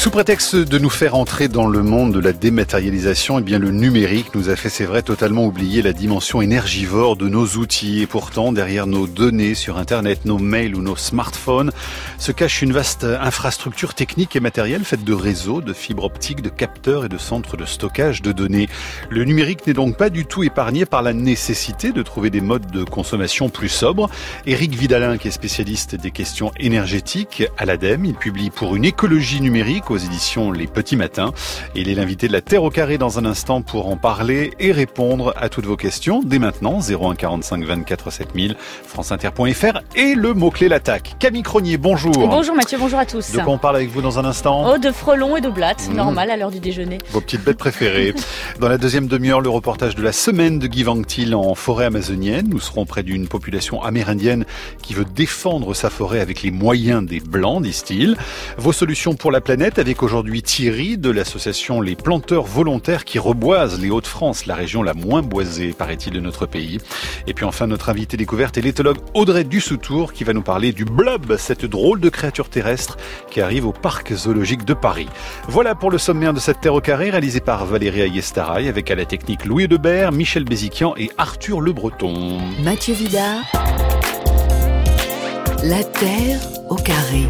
Sous prétexte de nous faire entrer dans le monde de la dématérialisation, eh bien le numérique nous a fait, c'est vrai, totalement oublier la dimension énergivore de nos outils. Et pourtant, derrière nos données sur Internet, nos mails ou nos smartphones, se cache une vaste infrastructure technique et matérielle faite de réseaux, de fibres optiques, de capteurs et de centres de stockage de données. Le numérique n'est donc pas du tout épargné par la nécessité de trouver des modes de consommation plus sobres. Éric Vidalin, qui est spécialiste des questions énergétiques à l'ADEME, il publie Pour une écologie numérique aux éditions Les Petits Matins. Et il est l'invité de la Terre au carré dans un instant pour en parler et répondre à toutes vos questions. Dès maintenant, 01 45 24 7000, franceinter.fr et le mot-clé l'attaque. Camille Cronier, bonjour. Bonjour Mathieu, bonjour à tous. De quoi on parle avec vous dans un instant ? Oh, de frelons et de blattes, normal à l'heure du déjeuner. Vos petites bêtes préférées. Dans la deuxième demi-heure, le reportage de la semaine de Guy Vanctil en forêt amazonienne. Nous serons près d'une population amérindienne qui veut défendre sa forêt avec les moyens des Blancs, disent-ils. Vos solutions pour la planète avec aujourd'hui Thierry de l'association Les Planteurs Volontaires qui reboisent les Hauts-de-France, la région la moins boisée, paraît-il, de notre pays. Et puis enfin, notre invité découverte est l'éthologue Audrey Dussoutour qui va nous parler du blob, cette drôle de créature terrestre qui arrive au parc zoologique de Paris. Voilà pour le sommaire de cette Terre au carré, réalisé par Valérie Ayestaraï, avec à la technique Louis Debert, Michel Béziquian et Arthur Le Breton. Mathieu Vidard, la Terre au carré.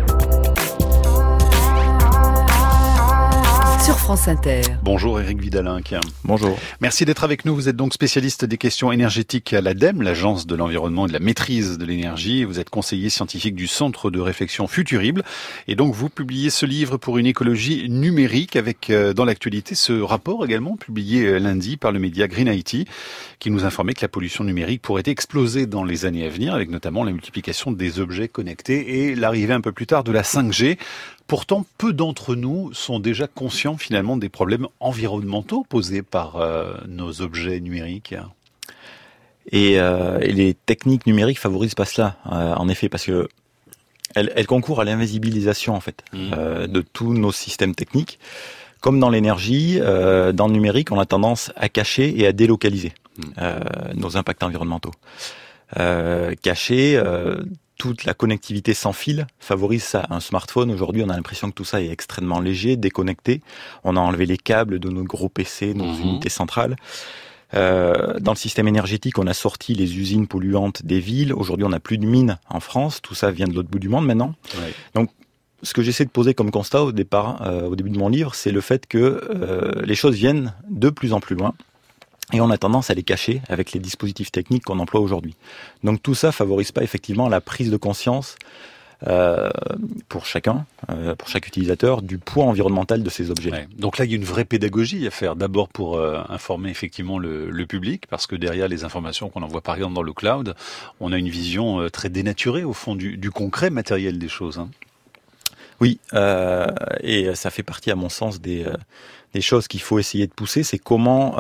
Sur France Inter. Bonjour Éric Vidalin. Bonjour. Merci d'être avec nous. Vous êtes donc spécialiste des questions énergétiques à l'ADEME, l'Agence de l'environnement et de la maîtrise de l'énergie. Vous êtes conseiller scientifique du Centre de réflexion Futurible. Et donc vous publiez ce livre Pour une écologie numérique avec dans l'actualité ce rapport également publié lundi par le média Green IT qui nous informait que la pollution numérique pourrait exploser dans les années à venir avec notamment la multiplication des objets connectés et l'arrivée un peu plus tard de la 5G. Pourtant, peu d'entre nous sont déjà conscients finalement des problèmes environnementaux posés par nos objets numériques. Et les techniques numériques favorisent pas cela, en effet, parce que elles concourent à l'invisibilisation en fait de tous nos systèmes techniques. Comme dans l'énergie, dans le numérique, on a tendance à cacher et à délocaliser nos impacts environnementaux. Cacher. Toute la connectivité sans fil favorise ça. Un smartphone, aujourd'hui, on a l'impression que tout ça est extrêmement léger, déconnecté. On a enlevé les câbles de nos gros PC, nos unités centrales. Dans le système énergétique, on a sorti les usines polluantes des villes. Aujourd'hui, on n'a plus de mines en France. Tout ça vient de l'autre bout du monde maintenant. Ouais. Donc, ce que j'essaie de poser comme constat au départ, au début de mon livre, c'est le fait que les choses viennent de plus en plus loin. Et on a tendance à les cacher avec les dispositifs techniques qu'on emploie aujourd'hui. Donc tout ça favorise pas effectivement la prise de conscience pour chacun, pour chaque utilisateur, du poids environnemental de ces objets. Ouais. Donc là, il y a une vraie pédagogie à faire. D'abord pour informer effectivement le public, parce que derrière les informations qu'on envoie par exemple dans le cloud, on a une vision très dénaturée au fond du concret matériel des choses. Hein. Oui, et ça fait partie à mon sens des choses qu'il faut essayer de pousser, c'est comment...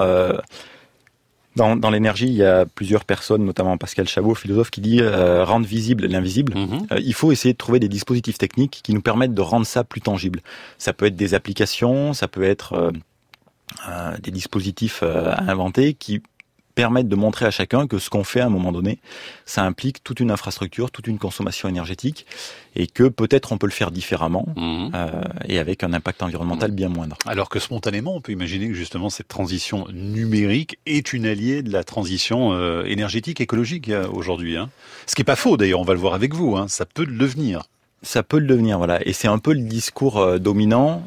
Dans l'énergie, il y a plusieurs personnes, notamment Pascal Chabot, philosophe, qui dit rendre visible l'invisible. Il faut essayer de trouver des dispositifs techniques qui nous permettent de rendre ça plus tangible. Ça peut être des applications, ça peut être des dispositifs à inventer qui permettent de montrer à chacun que ce qu'on fait à un moment donné, ça implique toute une infrastructure, toute une consommation énergétique, et que peut-être on peut le faire différemment et avec un impact environnemental bien moindre. Alors que spontanément, on peut imaginer que justement cette transition numérique est une alliée de la transition énergétique, écologique aujourd'hui. Hein. Ce qui n'est pas faux d'ailleurs, on va le voir avec vous, hein. Ça peut le devenir. Ça peut le devenir, voilà. Et c'est un peu le discours dominant.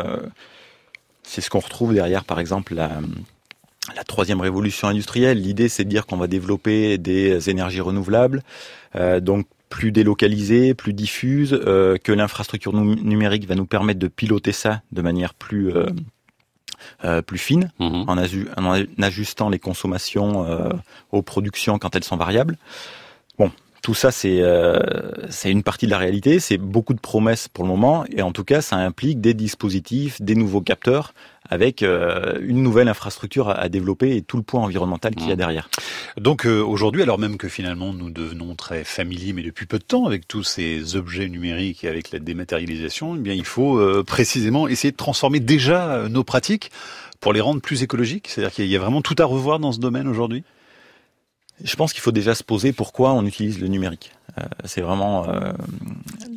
C'est ce qu'on retrouve derrière, par exemple, la troisième révolution industrielle. L'idée, c'est de dire qu'on va développer des énergies renouvelables, donc plus délocalisées, plus diffuses, que l'infrastructure numérique va nous permettre de piloter ça de manière plus fine, en ajustant les consommations aux productions quand elles sont variables. Bon, tout ça, c'est une partie de la réalité, c'est beaucoup de promesses pour le moment, et en tout cas, ça implique des dispositifs, des nouveaux capteurs, avec une nouvelle infrastructure à développer et tout le poids environnemental qu'il y a derrière. Donc aujourd'hui, alors même que finalement nous devenons très familiers, mais depuis peu de temps, avec tous ces objets numériques et avec la dématérialisation, eh bien il faut précisément essayer de transformer déjà nos pratiques pour les rendre plus écologiques. C'est-à-dire qu'il y a vraiment tout à revoir dans ce domaine aujourd'hui. Je pense qu'il faut déjà se poser pourquoi on utilise le numérique. C'est vraiment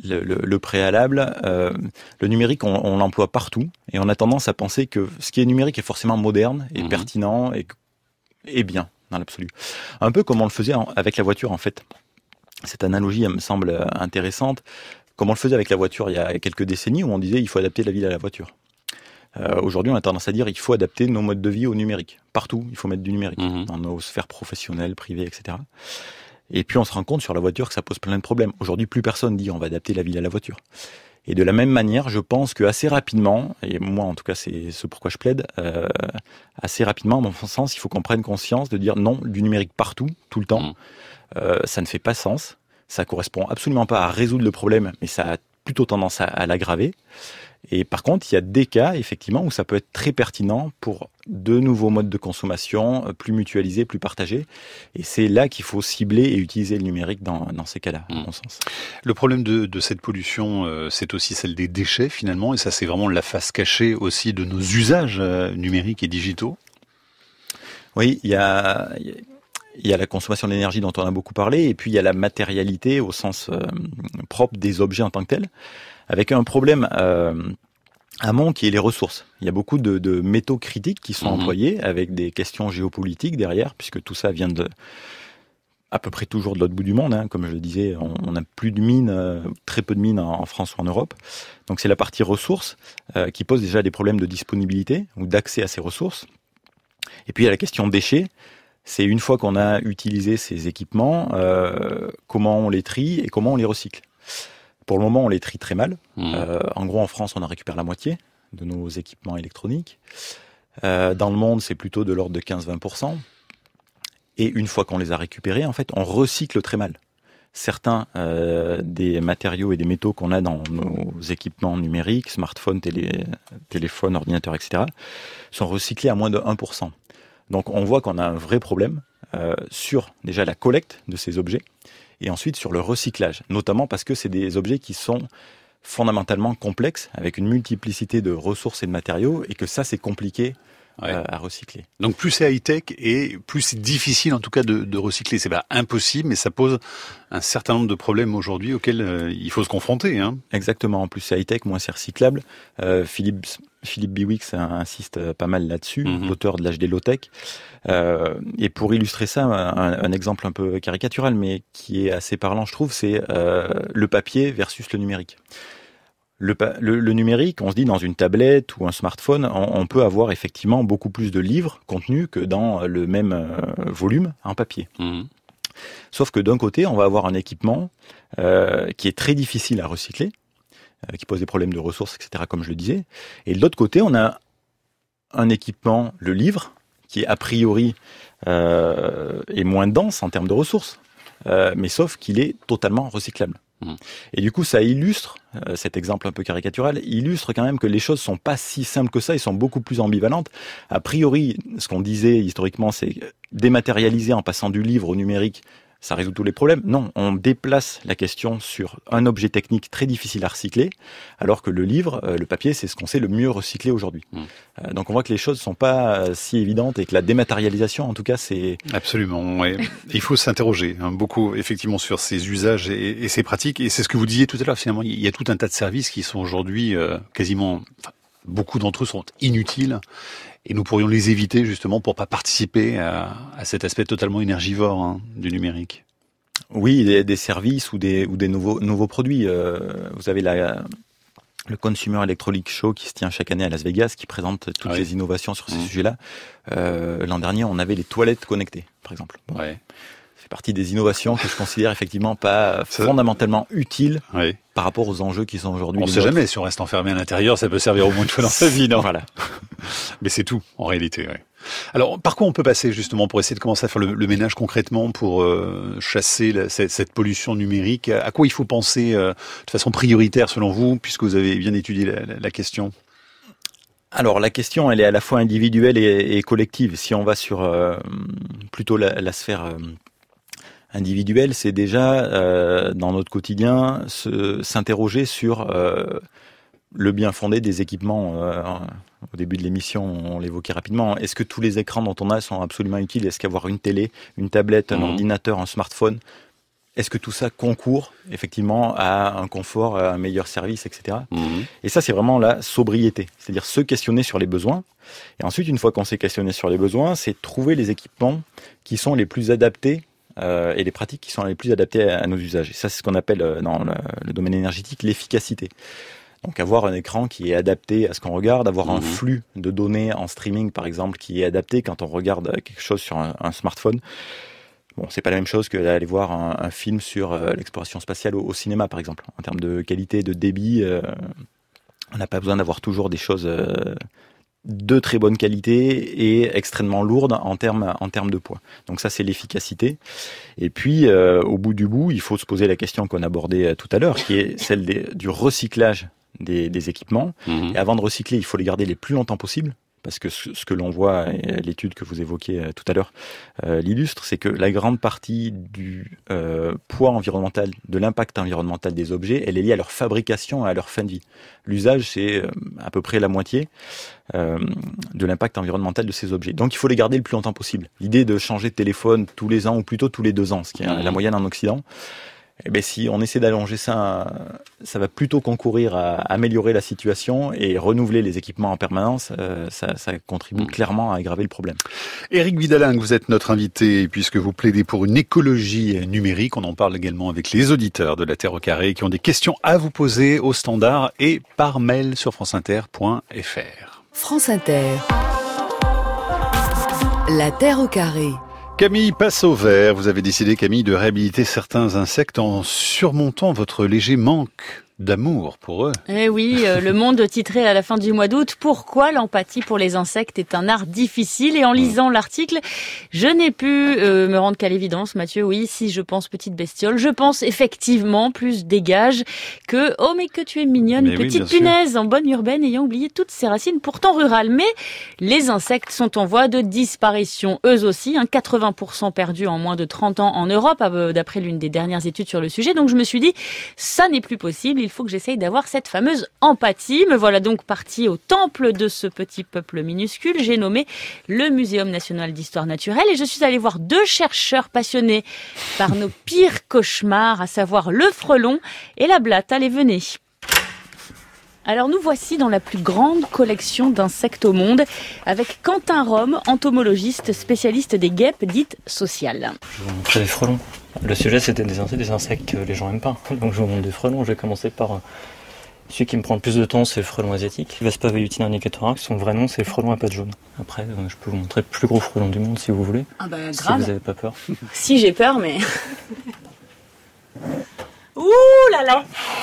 le préalable. Le numérique, on l'emploie partout et on a tendance à penser que ce qui est numérique est forcément moderne et pertinent et bien dans l'absolu. Un peu comme on le faisait avec la voiture en fait. Cette analogie, elle me semble intéressante. Comme on le faisait avec la voiture il y a quelques décennies où on disait il faut adapter la ville à la voiture. Aujourd'hui, on a tendance à dire il faut adapter nos modes de vie au numérique. Partout, il faut mettre du numérique dans nos sphères professionnelles, privées, etc. Et puis, on se rend compte sur la voiture que ça pose plein de problèmes. Aujourd'hui, plus personne dit on va adapter la ville à la voiture. Et de la même manière, je pense que assez rapidement, et moi en tout cas c'est ce pourquoi je plaide, assez rapidement, à mon sens, il faut qu'on prenne conscience de dire non, du numérique partout, tout le temps, ça ne fait pas sens, ça correspond absolument pas à résoudre le problème, mais ça a plutôt tendance à l'aggraver. Et par contre, il y a des cas, effectivement, où ça peut être très pertinent pour de nouveaux modes de consommation, plus mutualisés, plus partagés. Et c'est là qu'il faut cibler et utiliser le numérique dans ces cas-là, à mon sens. Le problème de cette pollution, c'est aussi celle des déchets, finalement. Et ça, c'est vraiment la face cachée aussi de nos usages numériques et digitaux. Oui, il y a la consommation d'énergie dont on a beaucoup parlé, et puis il y a la matérialité au sens propre des objets en tant que tels, avec un problème amont qui est les ressources. Il y a beaucoup de métaux critiques qui sont employés avec des questions géopolitiques derrière, puisque tout ça vient à peu près toujours de l'autre bout du monde. Hein. Comme je le disais, on n'a plus de mines, très peu de mines en France ou en Europe. Donc c'est la partie ressources qui pose déjà des problèmes de disponibilité ou d'accès à ces ressources. Et puis il y a la question déchets. C'est une fois qu'on a utilisé ces équipements, comment on les trie et comment on les recycle. Pour le moment, on les trie très mal. En gros, en France, on en récupère la moitié de nos équipements électroniques. Dans le monde, c'est plutôt de l'ordre de 15-20%. Et une fois qu'on les a récupérés, en fait, on recycle très mal. Certains des matériaux et des métaux qu'on a dans nos équipements numériques, smartphones, téléphones, ordinateurs, etc., sont recyclés à moins de 1%. Donc on voit qu'on a un vrai problème sur déjà la collecte de ces objets et ensuite sur le recyclage, notamment parce que c'est des objets qui sont fondamentalement complexes, avec une multiplicité de ressources et de matériaux, et que ça c'est compliqué à recycler. Donc plus c'est high-tech et plus c'est difficile en tout cas de recycler. C'est pas impossible, mais ça pose un certain nombre de problèmes aujourd'hui auxquels il faut se confronter. Hein. Exactement, en plus c'est high-tech, moins c'est recyclable. Philippe Biwix insiste pas mal là-dessus, l'auteur de l'âge des low-tech. Et pour illustrer ça, un exemple un peu caricatural, mais qui est assez parlant, je trouve, c'est le papier versus le numérique. Le numérique, on se dit dans une tablette ou un smartphone, on peut avoir effectivement beaucoup plus de livres contenus que dans le même volume en papier. Sauf que d'un côté, on va avoir un équipement qui est très difficile à recycler, qui pose des problèmes de ressources, etc., comme je le disais. Et de l'autre côté, on a un équipement, le livre, qui est a priori est moins dense en termes de ressources, mais sauf qu'il est totalement recyclable. Et du coup, ça illustre, cet exemple un peu caricatural, illustre quand même que les choses sont pas si simples que ça, ils sont beaucoup plus ambivalentes. A priori, ce qu'on disait historiquement, c'est dématérialiser en passant du livre au numérique, ça résout tous les problèmes. Non, on déplace la question sur un objet technique très difficile à recycler, alors que le livre, le papier, c'est ce qu'on sait le mieux recycler aujourd'hui. Donc on voit que les choses sont pas si évidentes et que la dématérialisation, en tout cas, c'est... Absolument, ouais. Il faut s'interroger beaucoup, effectivement, sur ces usages et ces pratiques. Et c'est ce que vous disiez tout à l'heure, finalement, il y a tout un tas de services qui sont aujourd'hui quasiment... Beaucoup d'entre eux sont inutiles. Et nous pourrions les éviter justement pour pas participer à cet aspect totalement énergivore du numérique. Oui, des services ou des nouveaux produits. Vous avez le Consumer Electronics Show qui se tient chaque année à Las Vegas, qui présente toutes les innovations sur ces sujets-là. L'an dernier, on avait les toilettes connectées, par exemple. Bon. C'est partie des innovations que je considère effectivement pas fondamentalement utiles par rapport aux enjeux qui sont aujourd'hui. On ne sait jamais, si on reste enfermé à l'intérieur, ça peut servir au moins une fois dans sa vie, non ? Voilà. Mais c'est tout, en réalité. Alors, par quoi on peut passer justement pour essayer de commencer à faire le ménage concrètement pour chasser cette pollution numérique ? À quoi il faut penser de façon prioritaire selon vous, puisque vous avez bien étudié la question ? Alors la question, elle est à la fois individuelle et collective. Si on va sur plutôt la sphère individuelle, c'est déjà dans notre quotidien s'interroger sur le bien fondé des équipements. Au début de l'émission, on l'évoquait rapidement. Est-ce que tous les écrans dont on a sont absolument utiles ? Est-ce qu'avoir une télé, une tablette, un ordinateur, un smartphone est-ce que tout ça concourt effectivement à un confort, à un meilleur service, etc. Et ça, c'est vraiment la sobriété, c'est-à-dire se questionner sur les besoins. Et ensuite, une fois qu'on s'est questionné sur les besoins, c'est trouver les équipements qui sont les plus adaptés et les pratiques qui sont les plus adaptées à nos usages. Et ça, c'est ce qu'on appelle dans le domaine énergétique l'efficacité. Donc avoir un écran qui est adapté à ce qu'on regarde, avoir un flux de données en streaming par exemple qui est adapté quand on regarde quelque chose sur un smartphone. Bon, c'est pas la même chose que d'aller voir un film sur l'exploration spatiale au cinéma par exemple. En termes de qualité, de débit, on n'a pas besoin d'avoir toujours des choses de très bonne qualité et extrêmement lourdes en termes de poids. Donc ça, c'est l'efficacité. Et puis, au bout du bout, il faut se poser la question qu'on abordait tout à l'heure, qui est celle du recyclage des équipements. Et avant de recycler, il faut les garder les plus longtemps possible. Parce que ce que l'on voit, et l'étude que vous évoquiez tout à l'heure l'illustre, c'est que la grande partie du poids environnemental, de l'impact environnemental des objets, elle est liée à leur fabrication et à leur fin de vie. L'usage, c'est à peu près la moitié de l'impact environnemental de ces objets. Donc il faut les garder le plus longtemps possible. L'idée de changer de téléphone tous les ans, ou plutôt tous les 2 ans, ce qui est la moyenne en Occident, eh bien, si on essaie d'allonger ça, ça va plutôt concourir à améliorer la situation et renouveler les équipements en permanence. Ça contribue clairement à aggraver le problème. Éric Vidalin, vous êtes notre invité puisque vous plaidez pour une écologie numérique. On en parle également avec les auditeurs de la Terre au carré qui ont des questions à vous poser au standard et par mail sur franceinter.fr. France Inter. La Terre au carré. Camille passe au vert. Vous avez décidé, Camille, de réhabiliter certains insectes en surmontant votre léger manque d'amour pour eux. Eh oui, Le Monde titrait à la fin du mois d'août « Pourquoi l'empathie pour les insectes est un art difficile ?» Et en lisant l'article, je n'ai pu me rendre qu'à l'évidence, Mathieu, oui, si je pense petite bestiole, je pense effectivement plus dégage que « Oh mais que tu es mignonne, mais petite oui, punaise en bonne urbaine ayant oublié toutes ses racines pourtant rurales. » Mais les insectes sont en voie de disparition, eux aussi, 80% perdus en moins de 30 ans en Europe, d'après l'une des dernières études sur le sujet. Donc je me suis dit, ça n'est plus possible, il faut que j'essaye d'avoir cette fameuse empathie. Me voilà donc partie au temple de ce petit peuple minuscule. J'ai nommé le Muséum national d'histoire naturelle et je suis allée voir 2 chercheurs passionnés par nos pires cauchemars, à savoir le frelon et la blatte. Allez, venez. Alors nous voici dans la plus grande collection d'insectes au monde avec Quentin Rome, entomologiste spécialiste des guêpes dites sociales. Je vais vous montrer des frelons. Le sujet c'était des insectes que les gens aiment pas. Donc je vous montre des frelons. Je vais commencer par celui qui me prend le plus de temps, c'est le frelon asiatique. Vespa velutina nicatorax, son vrai nom c'est le frelon à pattes jaunes. Après je peux vous montrer le plus gros frelon du monde si vous voulez. Ah bah si grave. vous n'avez pas peur. Si j'ai peur mais... Ouh là là.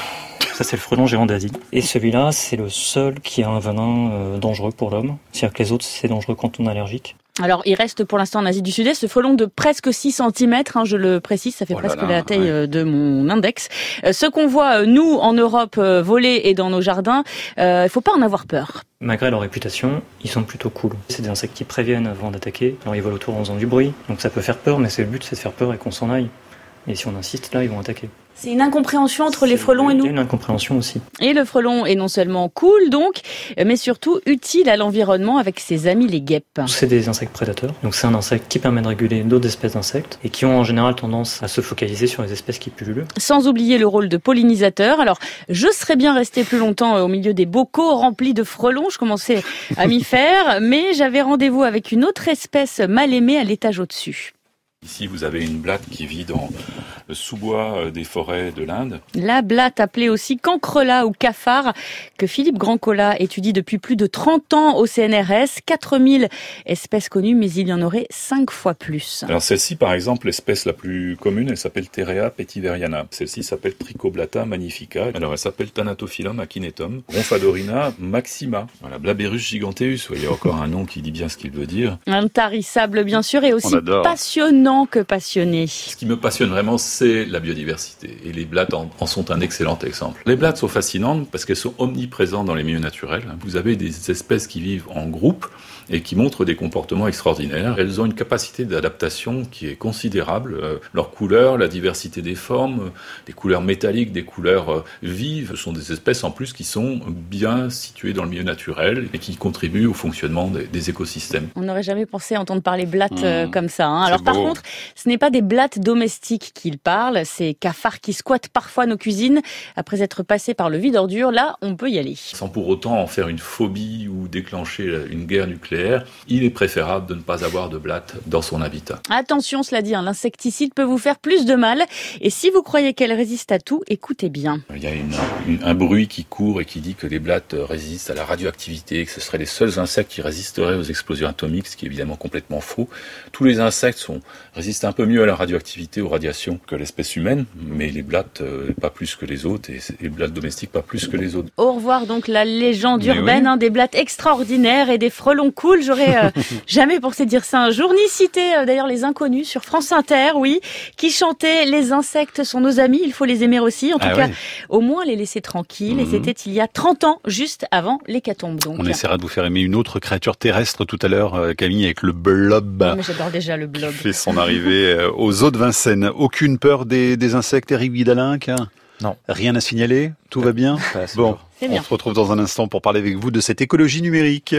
Ça c'est le frelon géant d'Asie. Et celui-là c'est le seul qui a un venin dangereux pour l'homme. C'est-à-dire que les autres c'est dangereux quand on est allergique. Alors, il reste pour l'instant en Asie du Sud-Est ce frelon de presque 6 cm, je le précise, ça fait presque la taille de mon index. Ce qu'on voit, nous, en Europe, voler et dans nos jardins, il faut pas en avoir peur. Malgré leur réputation, ils sont plutôt cool. C'est des insectes qui préviennent avant d'attaquer. Alors ils volent autour en faisant du bruit, donc ça peut faire peur, mais le but c'est de faire peur et qu'on s'en aille. Et si on insiste, là, ils vont attaquer. C'est une incompréhension entre les frelons et nous. Une incompréhension aussi. Et le frelon est non seulement cool, donc, mais surtout utile à l'environnement avec ses amis les guêpes. C'est des insectes prédateurs. Donc c'est un insecte qui permet de réguler d'autres espèces d'insectes et qui ont en général tendance à se focaliser sur les espèces qui pullulent. Sans oublier le rôle de pollinisateur. Alors, je serais bien restée plus longtemps au milieu des bocaux remplis de frelons. Je commençais à m'y faire, mais j'avais rendez-vous avec une autre espèce mal aimée à l'étage au-dessus. Ici, vous avez une blatte qui vit dans le sous-bois des forêts de l'Inde. La blatte, appelée aussi cancrelat ou cafard, que Philippe Grandcola étudie depuis plus de 30 ans au CNRS. 4000 espèces connues, mais il y en aurait 5 fois plus. Alors celle-ci, par exemple, l'espèce la plus commune, elle s'appelle Terea petiveriana. Celle-ci s'appelle Trichoblata magnifica. Alors elle s'appelle Thanatophyllum acinetum. Ronfadorina maxima. Voilà, Blaberus giganteus. Vous voyez encore un nom qui dit bien ce qu'il veut dire. Intarissable, bien sûr, et aussi passionnant que passionné. Ce qui me passionne vraiment, c'est la biodiversité. Et les blattes en sont un excellent exemple. Les blattes sont fascinantes parce qu'elles sont omniprésentes dans les milieux naturels. Vous avez des espèces qui vivent en groupe et qui montrent des comportements extraordinaires. Elles ont une capacité d'adaptation qui est considérable. Leur couleur, la diversité des formes, des couleurs métalliques, des couleurs vives, ce sont des espèces en plus qui sont bien situées dans le milieu naturel et qui contribuent au fonctionnement des écosystèmes. On n'aurait jamais pensé entendre parler blattes comme ça. Alors par contre, ce n'est pas des blattes domestiques qu'il parle. Ces cafards qui squattent parfois nos cuisines après être passés par le vide-ordures. Là, on peut y aller. Sans pour autant en faire une phobie ou déclencher une guerre nucléaire, il est préférable de ne pas avoir de blattes dans son habitat. Attention, cela dit, l'insecticide peut vous faire plus de mal. Et si vous croyez qu'elle résiste à tout, écoutez bien. Il y a un bruit qui court et qui dit que les blattes résistent à la radioactivité, que ce seraient les seuls insectes qui résisteraient aux explosions atomiques, ce qui est évidemment complètement faux. Tous les insectes résistent un peu mieux à la radioactivité, aux radiations que l'espèce humaine, mais les blattes pas plus que les autres, et les blattes domestiques pas plus que les autres. Au revoir donc la légende urbaine, des blattes extraordinaires et des frelons cool. J'aurais jamais pensé dire ça un jour, ni citer d'ailleurs les Inconnus sur France Inter, qui chantaient « Les insectes sont nos amis, il faut les aimer aussi ». En tout cas, au moins les laisser tranquilles. Et c'était il y a 30 ans, juste avant l'hécatombe. Donc. On essaiera de vous faire aimer une autre créature terrestre tout à l'heure, Camille, avec le blob. Mais j'adore déjà le blob. Qui fait son arrivée aux eaux de Vincennes. Aucune peur des insectes, Éric Vidal-Inc ? Non. Rien à signaler ? Tout va bien ? Bon, on se retrouve dans un instant pour parler avec vous de cette écologie numérique.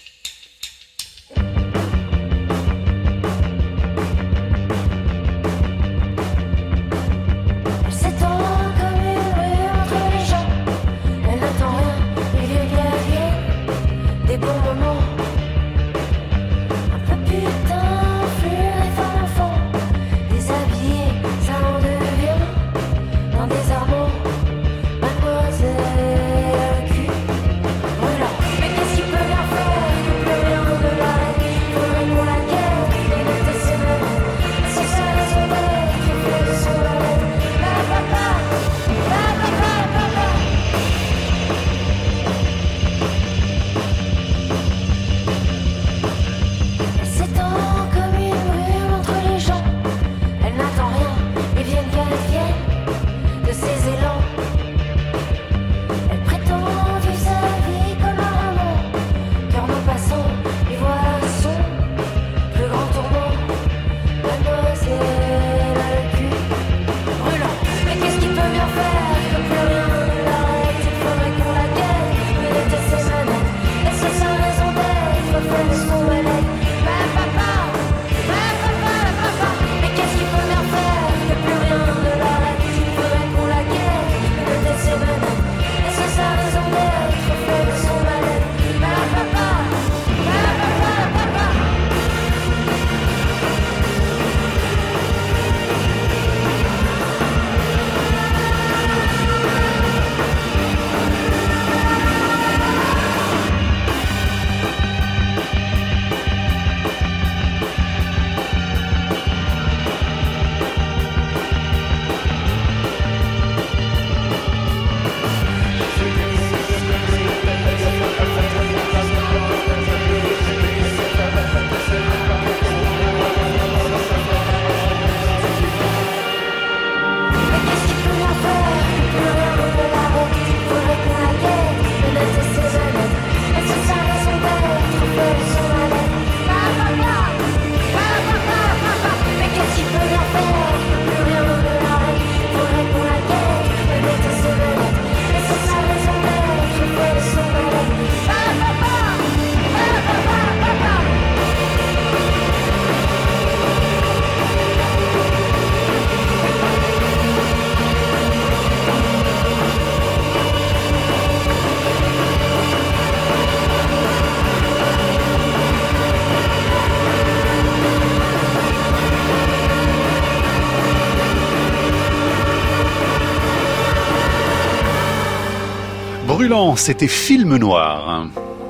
Brûlant, c'était Film Noir.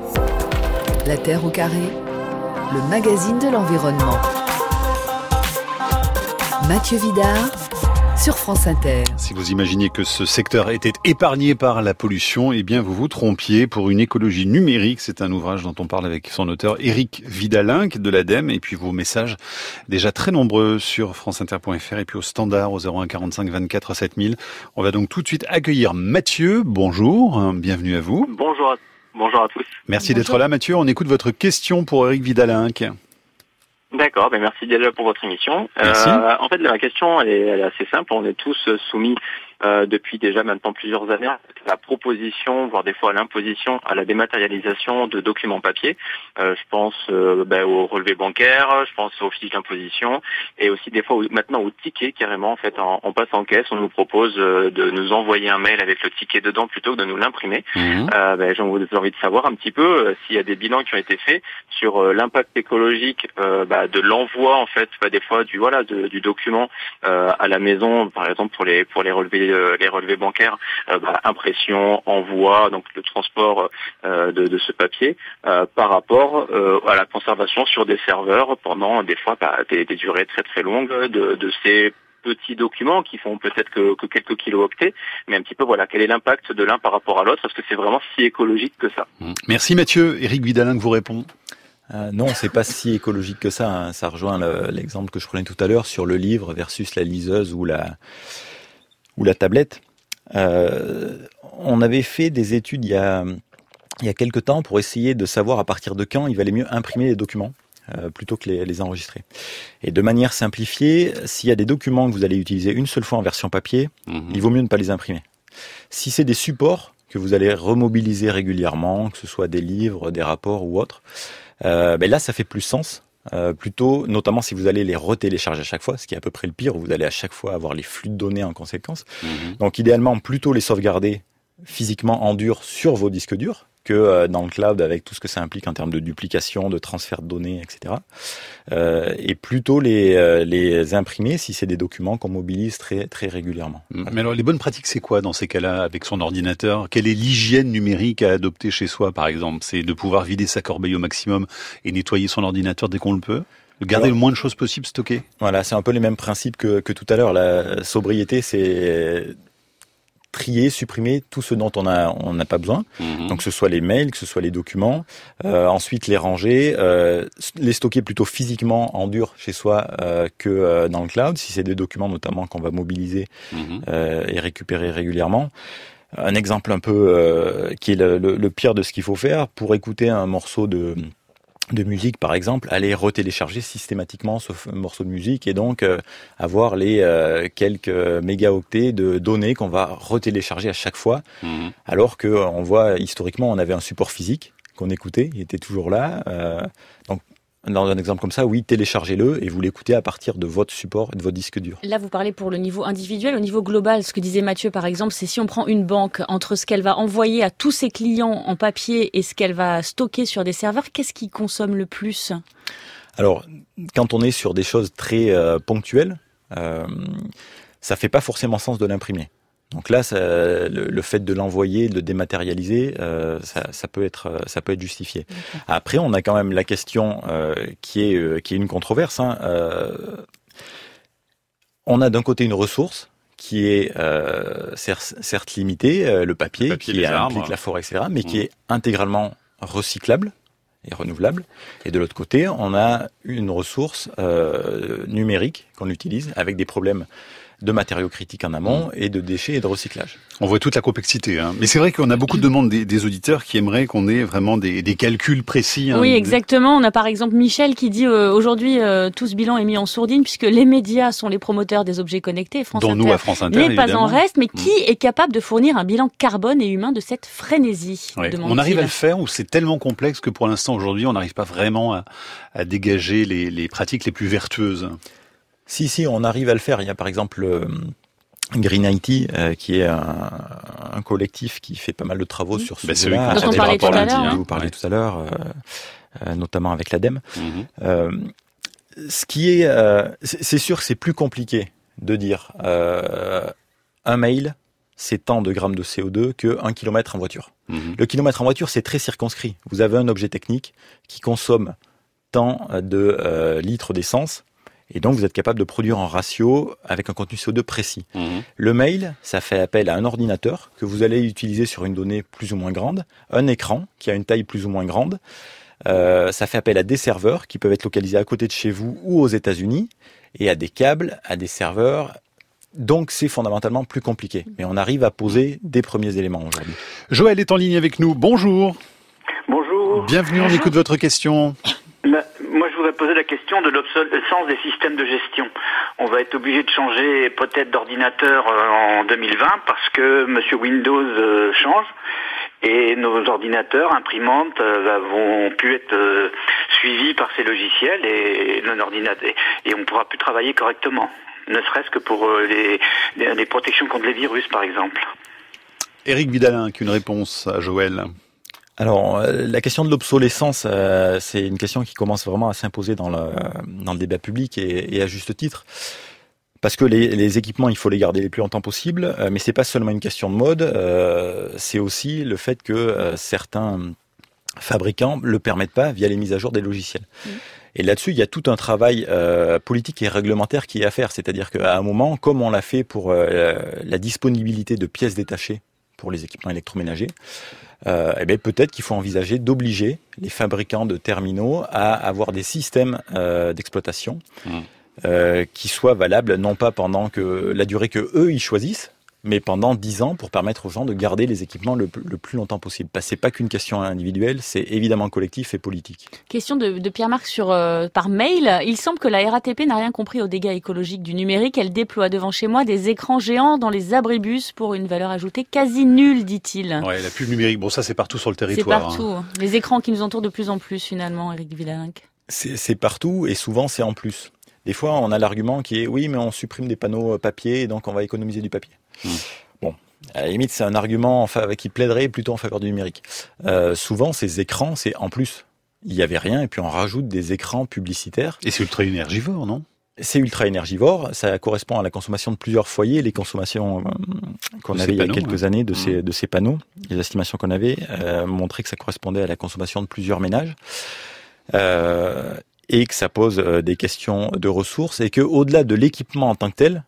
La Terre au carré, le magazine de l'environnement. Mathieu Vidard sur France Inter. Si vous imaginiez que ce secteur était épargné par la pollution, eh bien vous vous trompiez. Pour une écologie numérique, c'est un ouvrage dont on parle avec son auteur Éric Vidal-Inc de l'ADEME, et puis vos messages déjà très nombreux sur franceinter.fr et puis au standard au 01 45 24 7000. On va donc tout de suite accueillir Mathieu. Bonjour, bienvenue à vous. Bonjour à tous. Merci d'être là Mathieu. On écoute votre question pour Éric Vidal-Inc. D'accord, merci déjà pour votre émission. En fait, la question, elle est assez simple. On est tous soumis depuis déjà maintenant plusieurs années à la proposition, voire des fois l'imposition à la dématérialisation de documents papier. Je pense au relevé bancaire, je pense aux fiches d'imposition et aussi des fois maintenant au ticket carrément. En fait, on passe en caisse, on nous propose de nous envoyer un mail avec le ticket dedans plutôt que de nous l'imprimer. J'ai envie de savoir un petit peu s'il y a des bilans qui ont été faits sur l'impact écologique de l'envoi en fait des fois du document à la maison, par exemple pour les relevés bancaires, impression, envoi, donc le transport de ce papier par rapport à la conservation sur des serveurs pendant des fois des durées très très longues de ces petits documents qui font peut-être que quelques kilooctets, mais un petit peu quel est l'impact de l'un par rapport à l'autre? Est-ce que c'est vraiment si écologique que ça? Merci Mathieu. Éric Guidalin vous répond. Non, c'est pas si écologique que ça. Hein. Ça rejoint l'exemple que je prenais tout à l'heure sur le livre versus la liseuse ou la tablette. On avait fait des études il y a quelque temps pour essayer de savoir à partir de quand il valait mieux imprimer les documents plutôt que les enregistrer. Et de manière simplifiée, s'il y a des documents que vous allez utiliser une seule fois en version papier, il vaut mieux ne pas les imprimer. Si c'est des supports que vous allez remobiliser régulièrement, que ce soit des livres, des rapports ou autres, là ça fait plus sens. Plutôt, notamment si vous allez les retélécharger à chaque fois, ce qui est à peu près le pire, vous allez à chaque fois avoir les flux de données en conséquence. Donc idéalement, plutôt les sauvegarder physiquement en dur sur vos disques durs que dans le cloud avec tout ce que ça implique en termes de duplication, de transfert de données, etc. Et plutôt les imprimer si c'est des documents qu'on mobilise très, très régulièrement. Mais alors les bonnes pratiques, c'est quoi dans ces cas-là avec son ordinateur? Quelle est l'hygiène numérique à adopter chez soi, par exemple? C'est de pouvoir vider sa corbeille au maximum et nettoyer son ordinateur dès qu'on le peut? De garder le moins de choses possible stockées? Voilà, c'est un peu les mêmes principes que tout à l'heure. La sobriété, c'est trier, supprimer tout ce dont on n'a pas besoin. Donc que ce soit les mails, que ce soit les documents, ensuite les ranger, les stocker plutôt physiquement en dur chez soi que dans le cloud, si c'est des documents notamment qu'on va mobiliser et récupérer régulièrement. Un exemple un peu qui est le pire de ce qu'il faut faire, pour écouter un morceau de musique par exemple, aller retélécharger systématiquement ce morceau de musique et donc avoir les quelques mégaoctets de données qu'on va retélécharger à chaque fois, alors que on voit historiquement on avait un support physique qu'on écoutait, il était toujours là. Donc dans un exemple comme ça, oui, téléchargez-le et vous l'écoutez à partir de votre support et de votre disque dur. Là, vous parlez pour le niveau individuel. Au niveau global, ce que disait Mathieu, par exemple, c'est si on prend une banque, entre ce qu'elle va envoyer à tous ses clients en papier et ce qu'elle va stocker sur des serveurs, qu'est-ce qui consomme le plus? Alors, quand on est sur des choses très ponctuelles, ça fait pas forcément sens de l'imprimer. Donc là, le fait de l'envoyer, de le dématérialiser, ça peut être justifié. Okay. Après, on a quand même la question qui est une controverse. On a d'un côté une ressource qui est certes limitée, le papier qui implique la forêt, etc., mais qui est intégralement recyclable et renouvelable. Et de l'autre côté, on a une ressource numérique qu'on utilise avec des problèmes de matériaux critiques en amont et de déchets et de recyclage. On voit toute la complexité. Mais c'est vrai qu'on a beaucoup de demandes des auditeurs qui aimeraient qu'on ait vraiment des calculs précis. Oui, exactement. On a par exemple Michel qui dit aujourd'hui tout ce bilan est mis en sourdine puisque les médias sont les promoteurs des objets connectés. France Dont Inter nous à France Inter, n'est pas en reste. Mais qui est capable de fournir un bilan carbone et humain de cette frénésie? On arrive à le faire ou c'est tellement complexe que pour l'instant aujourd'hui on n'arrive pas vraiment à dégager les pratiques les plus vertueuses? Si, on arrive à le faire. Il y a par exemple Green IT, qui est un collectif qui fait pas mal de travaux sur ce sujet-là. Dont on parlait tout à l'heure. Vous parlez tout à l'heure, notamment avec l'ADEME. Ce qui est, c'est sûr que c'est plus compliqué de dire un mail, c'est tant de grammes de CO2 que 1 kilomètre en voiture. Le kilomètre en voiture, c'est très circonscrit. Vous avez un objet technique qui consomme tant de litres d'essence. Et donc, vous êtes capable de produire en ratio avec un contenu CO2 précis. Le mail, ça fait appel à un ordinateur que vous allez utiliser sur une donnée plus ou moins grande, un écran qui a une taille plus ou moins grande. Ça fait appel à des serveurs qui peuvent être localisés à côté de chez vous ou aux États-Unis, et à des câbles, à des serveurs. Donc, c'est fondamentalement plus compliqué. Mais on arrive à poser des premiers éléments aujourd'hui. Joël est en ligne avec nous. Bonjour. Bonjour. Bienvenue, on écoute votre question. Moi, je voudrais voudrais poser la question de l'obsolescence des systèmes de gestion. On va être obligé de changer peut-être d'ordinateur en 2020 parce que Monsieur Windows change. Et nos ordinateurs, imprimantes, vont plus être suivis par ces logiciels et on ne pourra plus travailler correctement. Ne serait-ce que pour les protections contre les virus, par exemple. Éric Vidal-Lingc, une réponse à Joël. Alors, la question de l'obsolescence, c'est une question qui commence vraiment à s'imposer dans le débat public et à juste titre. Parce que les équipements, il faut les garder le plus longtemps possible, mais c'est pas seulement une question de mode, c'est aussi le fait que certains fabricants le permettent pas via les mises à jour des logiciels. Et là-dessus, il y a tout un travail politique et réglementaire qui est à faire. C'est-à-dire qu'à un moment, comme on l'a fait pour la disponibilité de pièces détachées pour les équipements électroménagers, peut-être qu'il faut envisager d'obliger les fabricants de terminaux à avoir des systèmes d'exploitation qui soient valables non pas pendant la durée que eux ils choisissent, mais pendant 10 ans pour permettre aux gens de garder les équipements le plus longtemps possible. C'est pas qu'une question individuelle, c'est évidemment collectif et politique. Question de Pierre-Marc par mail. Il semble que la RATP n'a rien compris aux dégâts écologiques du numérique. Elle déploie devant chez moi des écrans géants dans les abribus pour une valeur ajoutée quasi nulle, dit-il. Ouais, la pub numérique, bon ça c'est partout sur le territoire. C'est partout. Les écrans qui nous entourent de plus en plus finalement, Éric Vidal-Lingc. C'est partout et souvent c'est en plus. Des fois, on a l'argument qui est « oui, mais on supprime des panneaux papier, et donc on va économiser du papier ». Bon, à la limite, c'est un argument qui plaiderait plutôt en faveur du numérique. Souvent, ces écrans, c'est en plus. Il n'y avait rien, et puis on rajoute des écrans publicitaires. Et c'est ultra énergivore, non ? C'est ultra énergivore, ça correspond à la consommation de plusieurs foyers. Les consommations qu'on avait il y a quelques années de ces panneaux, les estimations qu'on avait montraient que ça correspondait à la consommation de plusieurs ménages. Et que ça pose des questions de ressources et que au-delà de l'équipement en tant que tel,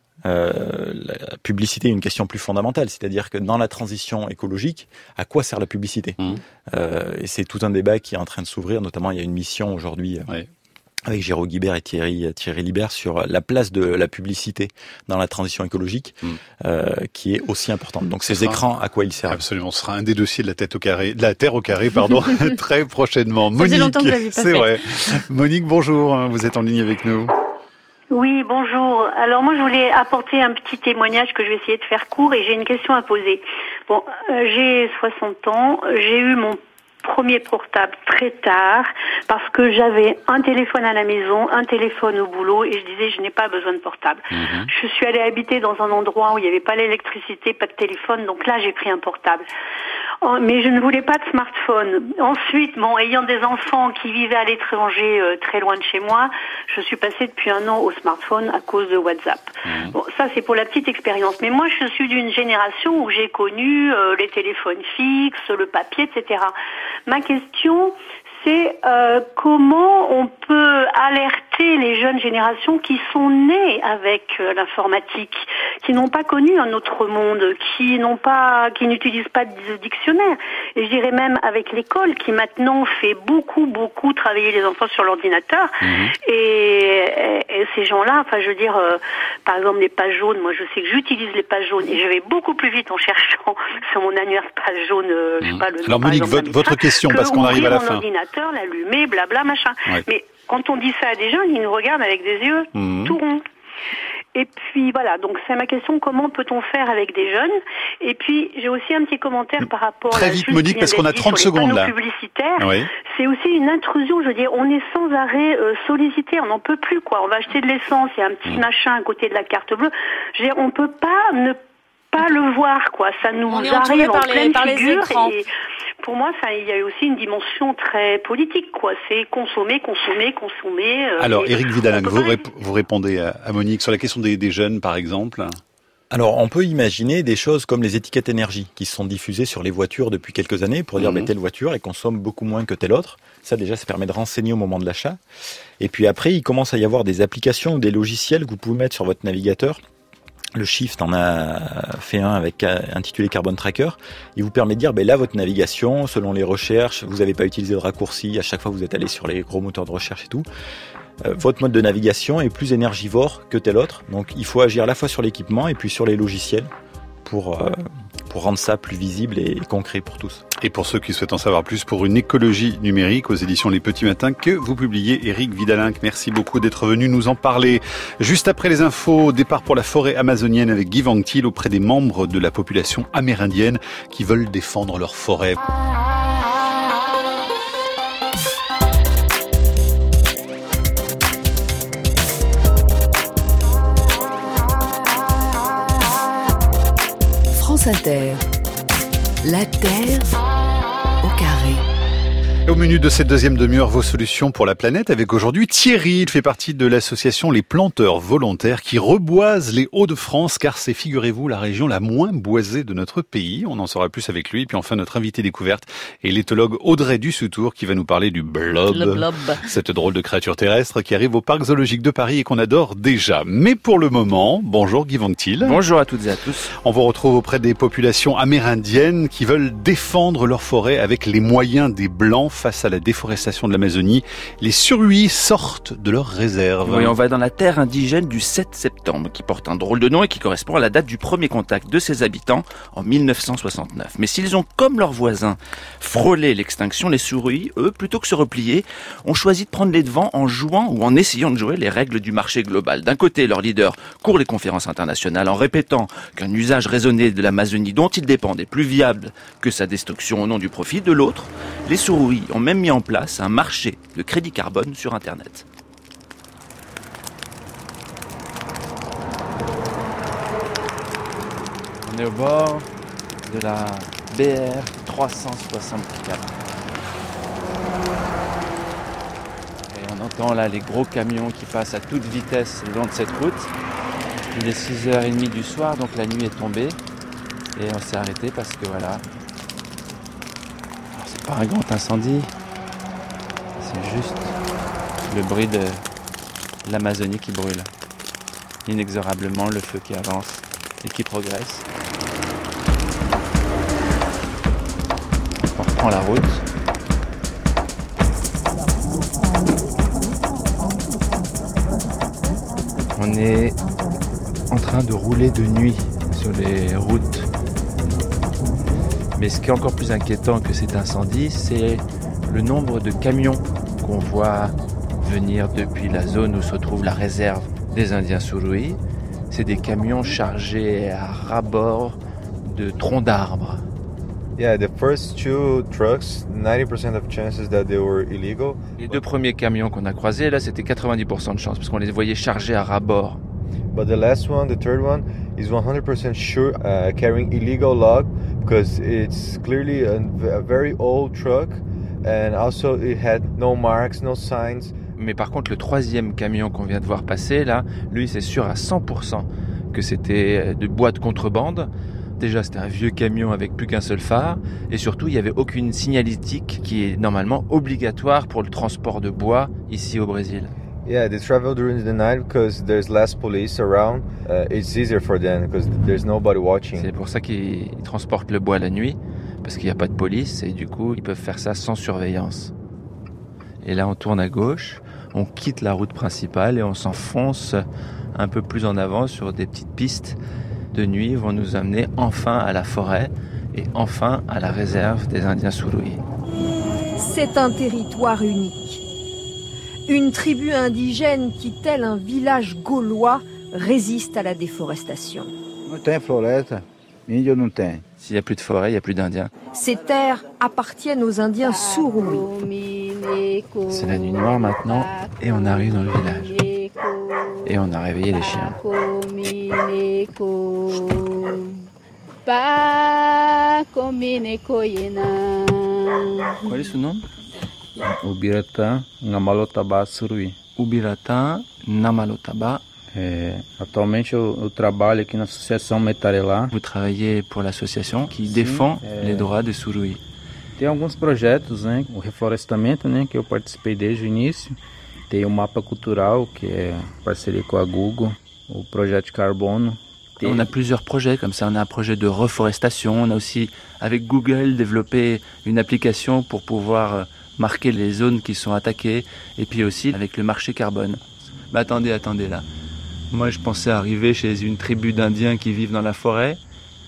la publicité est une question plus fondamentale, c'est-à-dire que dans la transition écologique, à quoi sert la publicité ? Et c'est tout un débat qui est en train de s'ouvrir, notamment il y a une mission aujourd'hui avec Géraud Guibert et Thierry Libert sur la place de la publicité dans la transition écologique, qui est aussi importante. Donc ces écrans, à quoi ils servent ? Absolument, ce sera un des dossiers de la Terre au carré, très prochainement. Monique, c'est vrai. Monique, bonjour, vous êtes en ligne avec nous. Oui, bonjour. Alors moi je voulais apporter un petit témoignage que je vais essayer de faire court et j'ai une question à poser. Bon, j'ai 60 ans, j'ai eu mon premier portable très tard parce que j'avais un téléphone à la maison, un téléphone au boulot et je disais je n'ai pas besoin de portable. Je suis allée habiter dans un endroit où il n'y avait pas l'électricité, pas de téléphone, donc là j'ai pris un portable. Mais je ne voulais pas de smartphone. Ensuite, ayant des enfants qui vivaient à l'étranger, très loin de chez moi, je suis passée depuis 1 an au smartphone à cause de WhatsApp. Bon, ça c'est pour la petite expérience. Mais moi, je suis d'une génération où j'ai connu les téléphones fixes, le papier, etc. Ma question, c'est comment on peut alerter les jeunes générations qui sont nées avec l'informatique, qui n'ont pas connu un autre monde, qui n'utilisent pas de dictionnaire. Et je dirais même avec l'école qui maintenant fait beaucoup travailler les enfants sur l'ordinateur. Et ces gens-là, par exemple les pages jaunes, moi je sais que j'utilise les pages jaunes et je vais beaucoup plus vite en cherchant sur mon annuaire page jaune, je sais pas le nom. Alors Monique, votre question, parce qu'on arrive à la fin. L'allumer, blabla, machin. Ouais. Mais quand on dit ça à des jeunes, ils nous regardent avec des yeux tout ronds. Et puis voilà, donc c'est ma question, comment peut-on faire avec des jeunes ? Et puis j'ai aussi un petit commentaire par rapport très vite Monique, parce qu'on a 30 secondes là. Publicitaires. C'est aussi une intrusion, je veux dire, on est sans arrêt sollicité, on n'en peut plus quoi. On va acheter de l'essence, il y a un petit machin à côté de la carte bleue. Je veux dire, on peut pas ne pas le voir quoi, ça nous arrive en pleine figure et pour moi, il y a aussi une dimension très politique, quoi. C'est consommer. Alors, Éric Vidal-Lingc, vous répondez à Monique sur la question des jeunes, par exemple. Alors, on peut imaginer des choses comme les étiquettes énergie qui sont diffusées sur les voitures depuis quelques années pour dire telle voiture, elle consomme beaucoup moins que telle autre. Ça, déjà, ça permet de renseigner au moment de l'achat. Et puis après, il commence à y avoir des applications ou des logiciels que vous pouvez mettre sur votre navigateur. Le Shift en a fait un intitulé Carbon Tracker. Il vous permet de dire, là, votre navigation, selon les recherches, vous n'avez pas utilisé de raccourci. À chaque fois, vous êtes allé sur les gros moteurs de recherche et tout. Votre mode de navigation est plus énergivore que tel autre. Donc, il faut agir à la fois sur l'équipement et puis sur les logiciels pour pour rendre ça plus visible et concret pour tous. Et pour ceux qui souhaitent en savoir plus, pour une écologie numérique aux éditions Les Petits Matins que vous publiez, Éric Vidalinck. Merci beaucoup d'être venu nous en parler. Juste après les infos, départ pour la forêt amazonienne avec Guy Van Til auprès des membres de la population amérindienne qui veulent défendre leur forêt. France Inter. La Terre au carré. Au menu de cette deuxième demi-heure, vos solutions pour la planète avec aujourd'hui Thierry. Il fait partie de l'association Les Planteurs Volontaires qui reboisent les Hauts-de-France car c'est, figurez-vous, la région la moins boisée de notre pays. On en saura plus avec lui. Et puis enfin, notre invité découverte est l'éthologue Audrey Dussoutour qui va nous parler du blob. Le blob. Cette drôle de créature terrestre qui arrive au parc zoologique de Paris et qu'on adore déjà. Mais pour le moment, bonjour Guy Van Til. Bonjour à toutes et à tous. On vous retrouve auprès des populations amérindiennes qui veulent défendre leur forêt avec les moyens des Blancs face à la déforestation de l'Amazonie. Les Suruis sortent de leurs réserves. Oui, on va dans la terre indigène du 7 septembre, qui porte un drôle de nom et qui correspond à la date du premier contact de ses habitants en 1969. Mais s'ils ont, comme leurs voisins, frôlé l'extinction, les Suruis, eux, plutôt que se replier, ont choisi de prendre les devants en jouant ou en essayant de jouer les règles du marché global. D'un côté, leur leader court les conférences internationales en répétant qu'un usage raisonné de l'Amazonie dont ils dépendent est plus viable que sa destruction au nom du profit. De l'autre, les Suruis ont même mis en place un marché de crédit carbone sur Internet. On est au bord de la BR 364. Et on entend là les gros camions qui passent à toute vitesse le long de cette route. Il est 6h30 du soir, donc la nuit est tombée. Et on s'est arrêté parce que voilà. Alors, c'est pas un grand incendie. C'est juste le bruit de l'Amazonie qui brûle. Inexorablement, le feu qui avance et qui progresse. On reprend la route. On est en train de rouler de nuit sur les routes. Mais ce qui est encore plus inquiétant que cet incendie, c'est le nombre de camions qu'on voit venir depuis la zone où se trouve la réserve des Indiens Suruis. C'est des camions chargés à ras-bord de troncs d'arbres. Yeah, the first two trucks, 90% of chances that they were illegal. Les deux premiers camions qu'on a croisés, là, c'était 90% de chance, parce qu'on les voyait chargés à ras-bord. But the last one, the third one, is 100% sure carrying illegal log, because it's clearly a very old truck, and also it had no marks, no signs. Mais par contre, le troisième camion qu'on vient de voir passer, là, lui, c'est sûr à 100% que c'était de bois de contrebande. Déjà, c'était un vieux camion avec plus qu'un seul phare. Et surtout, il n'y avait aucune signalétique qui est normalement obligatoire pour le transport de bois ici au Brésil. Yeah, they travel during the night because there's less police around. It's easier for them because there's nobody watching. C'est pour ça qu'ils transportent le bois la nuit, parce qu'il n'y a pas de police et du coup, ils peuvent faire ça sans surveillance. Et là, on tourne à gauche, on quitte la route principale et on s'enfonce un peu plus en avant sur des petites pistes de nuit vont nous amener enfin à la forêt et enfin à la réserve des Indiens Suruis. C'est un territoire unique. Une tribu indigène qui, tel un village gaulois, résiste à la déforestation. S'il n'y a plus de forêt, il n'y a plus d'Indiens. Ces terres appartiennent aux Indiens Suruis. C'est la nuit noire maintenant et on arrive dans le village. Et on a réveillé les chiens. Quel est son nom? Ubiratan Namalotaba Suruí. Ubiratan Namalotaba. Atualmente eu trabalho aqui na Associação Metarelá. Vous travaillez pour l'association qui défend les droits des Suruí. Tem alguns projetos, né? O reflorestamento, né? Que eu participei desde o início. Tem o mapa cultural, que é parceria com a Google. O projeto de carbono. On a plusieurs projets comme ça. On a un projet de reforestation. On a aussi, avec Google, développé une application pour pouvoir marquer les zones qui sont attaquées. Et puis aussi avec le marché carbone. Mais attendez là. Moi, je pensais arriver chez une tribu d'Indiens qui vivent dans la forêt.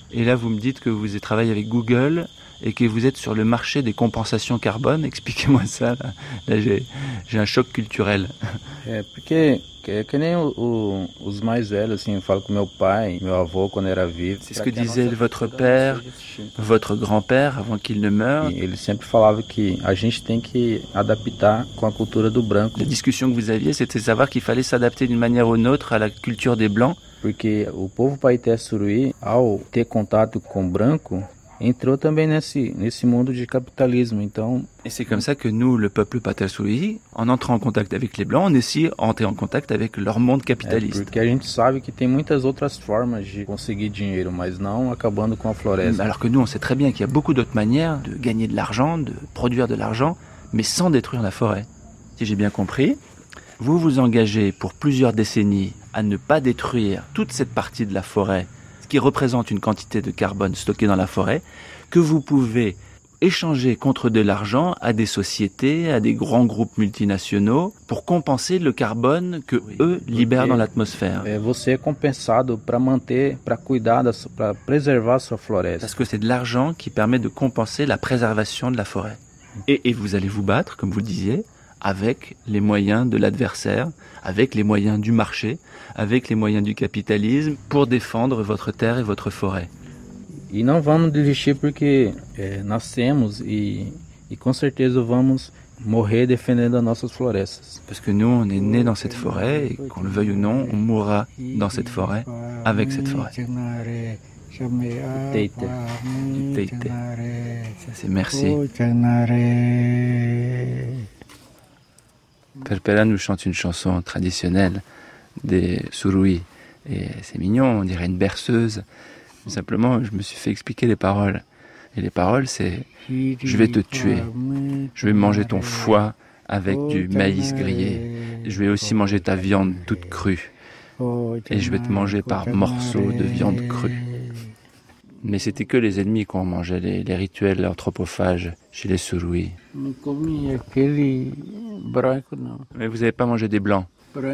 Et là, vous me dites que vous travaillez avec Google et que vous êtes sur le marché des compensations carbone. Expliquez-moi ça. Là j'ai un choc culturel. Porque que nem os mais velhos, assim, eu falo com meu pai, meu avô quando era vivo. C'est ce que disait votre père, votre grand-père avant qu'il ne meure. Ele sempre falava que a gente tem que adaptar com a cultura do branco. La discussion que vous aviez, c'était de savoir qu'il fallait s'adapter d'une manière ou d'une autre à la culture des blancs. Porque o povo Paité Suruí, ao ter contato com o branco, entrou também nesse mundo de capitalismo. Então, et c'est comme ça que nous, le peuple Paité-Suruí, en entrant en contact avec les blancs, on est aussi entré en contact avec leur monde capitaliste. Porque a gente sabe que tem muitas outras formas de conseguir dinheiro, mas não acabando com a floresta. Alors que nous, on sait très bien qu'il y a beaucoup d'autres manières de gagner de l'argent, de produire de l'argent, mais sans détruire la forêt. Si j'ai bien compris, vous vous engagez pour plusieurs décennies à ne pas détruire toute cette partie de la forêt, ce qui représente une quantité de carbone stockée dans la forêt, que vous pouvez échanger contre de l'argent à des sociétés, à des grands groupes multinationaux, pour compenser le carbone que eux libèrent dans l'atmosphère. Você é compensado para manter, para cuidar, para preservar sua floresta. Parce que c'est de l'argent qui permet de compenser la préservation de la forêt. Et vous allez vous battre, comme vous le disiez, avec les moyens de l'adversaire, avec les moyens du marché, avec les moyens du capitalisme, pour défendre votre terre et votre forêt. E não vamos desistir porque nascemos e com certeza vamos morrer defendendo as nossas florestas. Parce que nous, on est nés dans cette forêt et qu'on le veuille ou non, on mourra dans cette forêt, avec cette forêt. Teite. Ça c'est merci. Perpera nous chante une chanson traditionnelle des Suruí. Et c'est mignon, on dirait une berceuse. Mais simplement, je me suis fait expliquer les paroles. Et les paroles, c'est « Je vais te tuer. Je vais manger ton foie avec du maïs grillé. Je vais aussi manger ta viande toute crue. Et je vais te manger par morceaux de viande crue. » Mais c'était que les ennemis qu'on mangeait, les rituels anthropophages chez les Suruí. Mais vous n'avez pas mangé des blancs?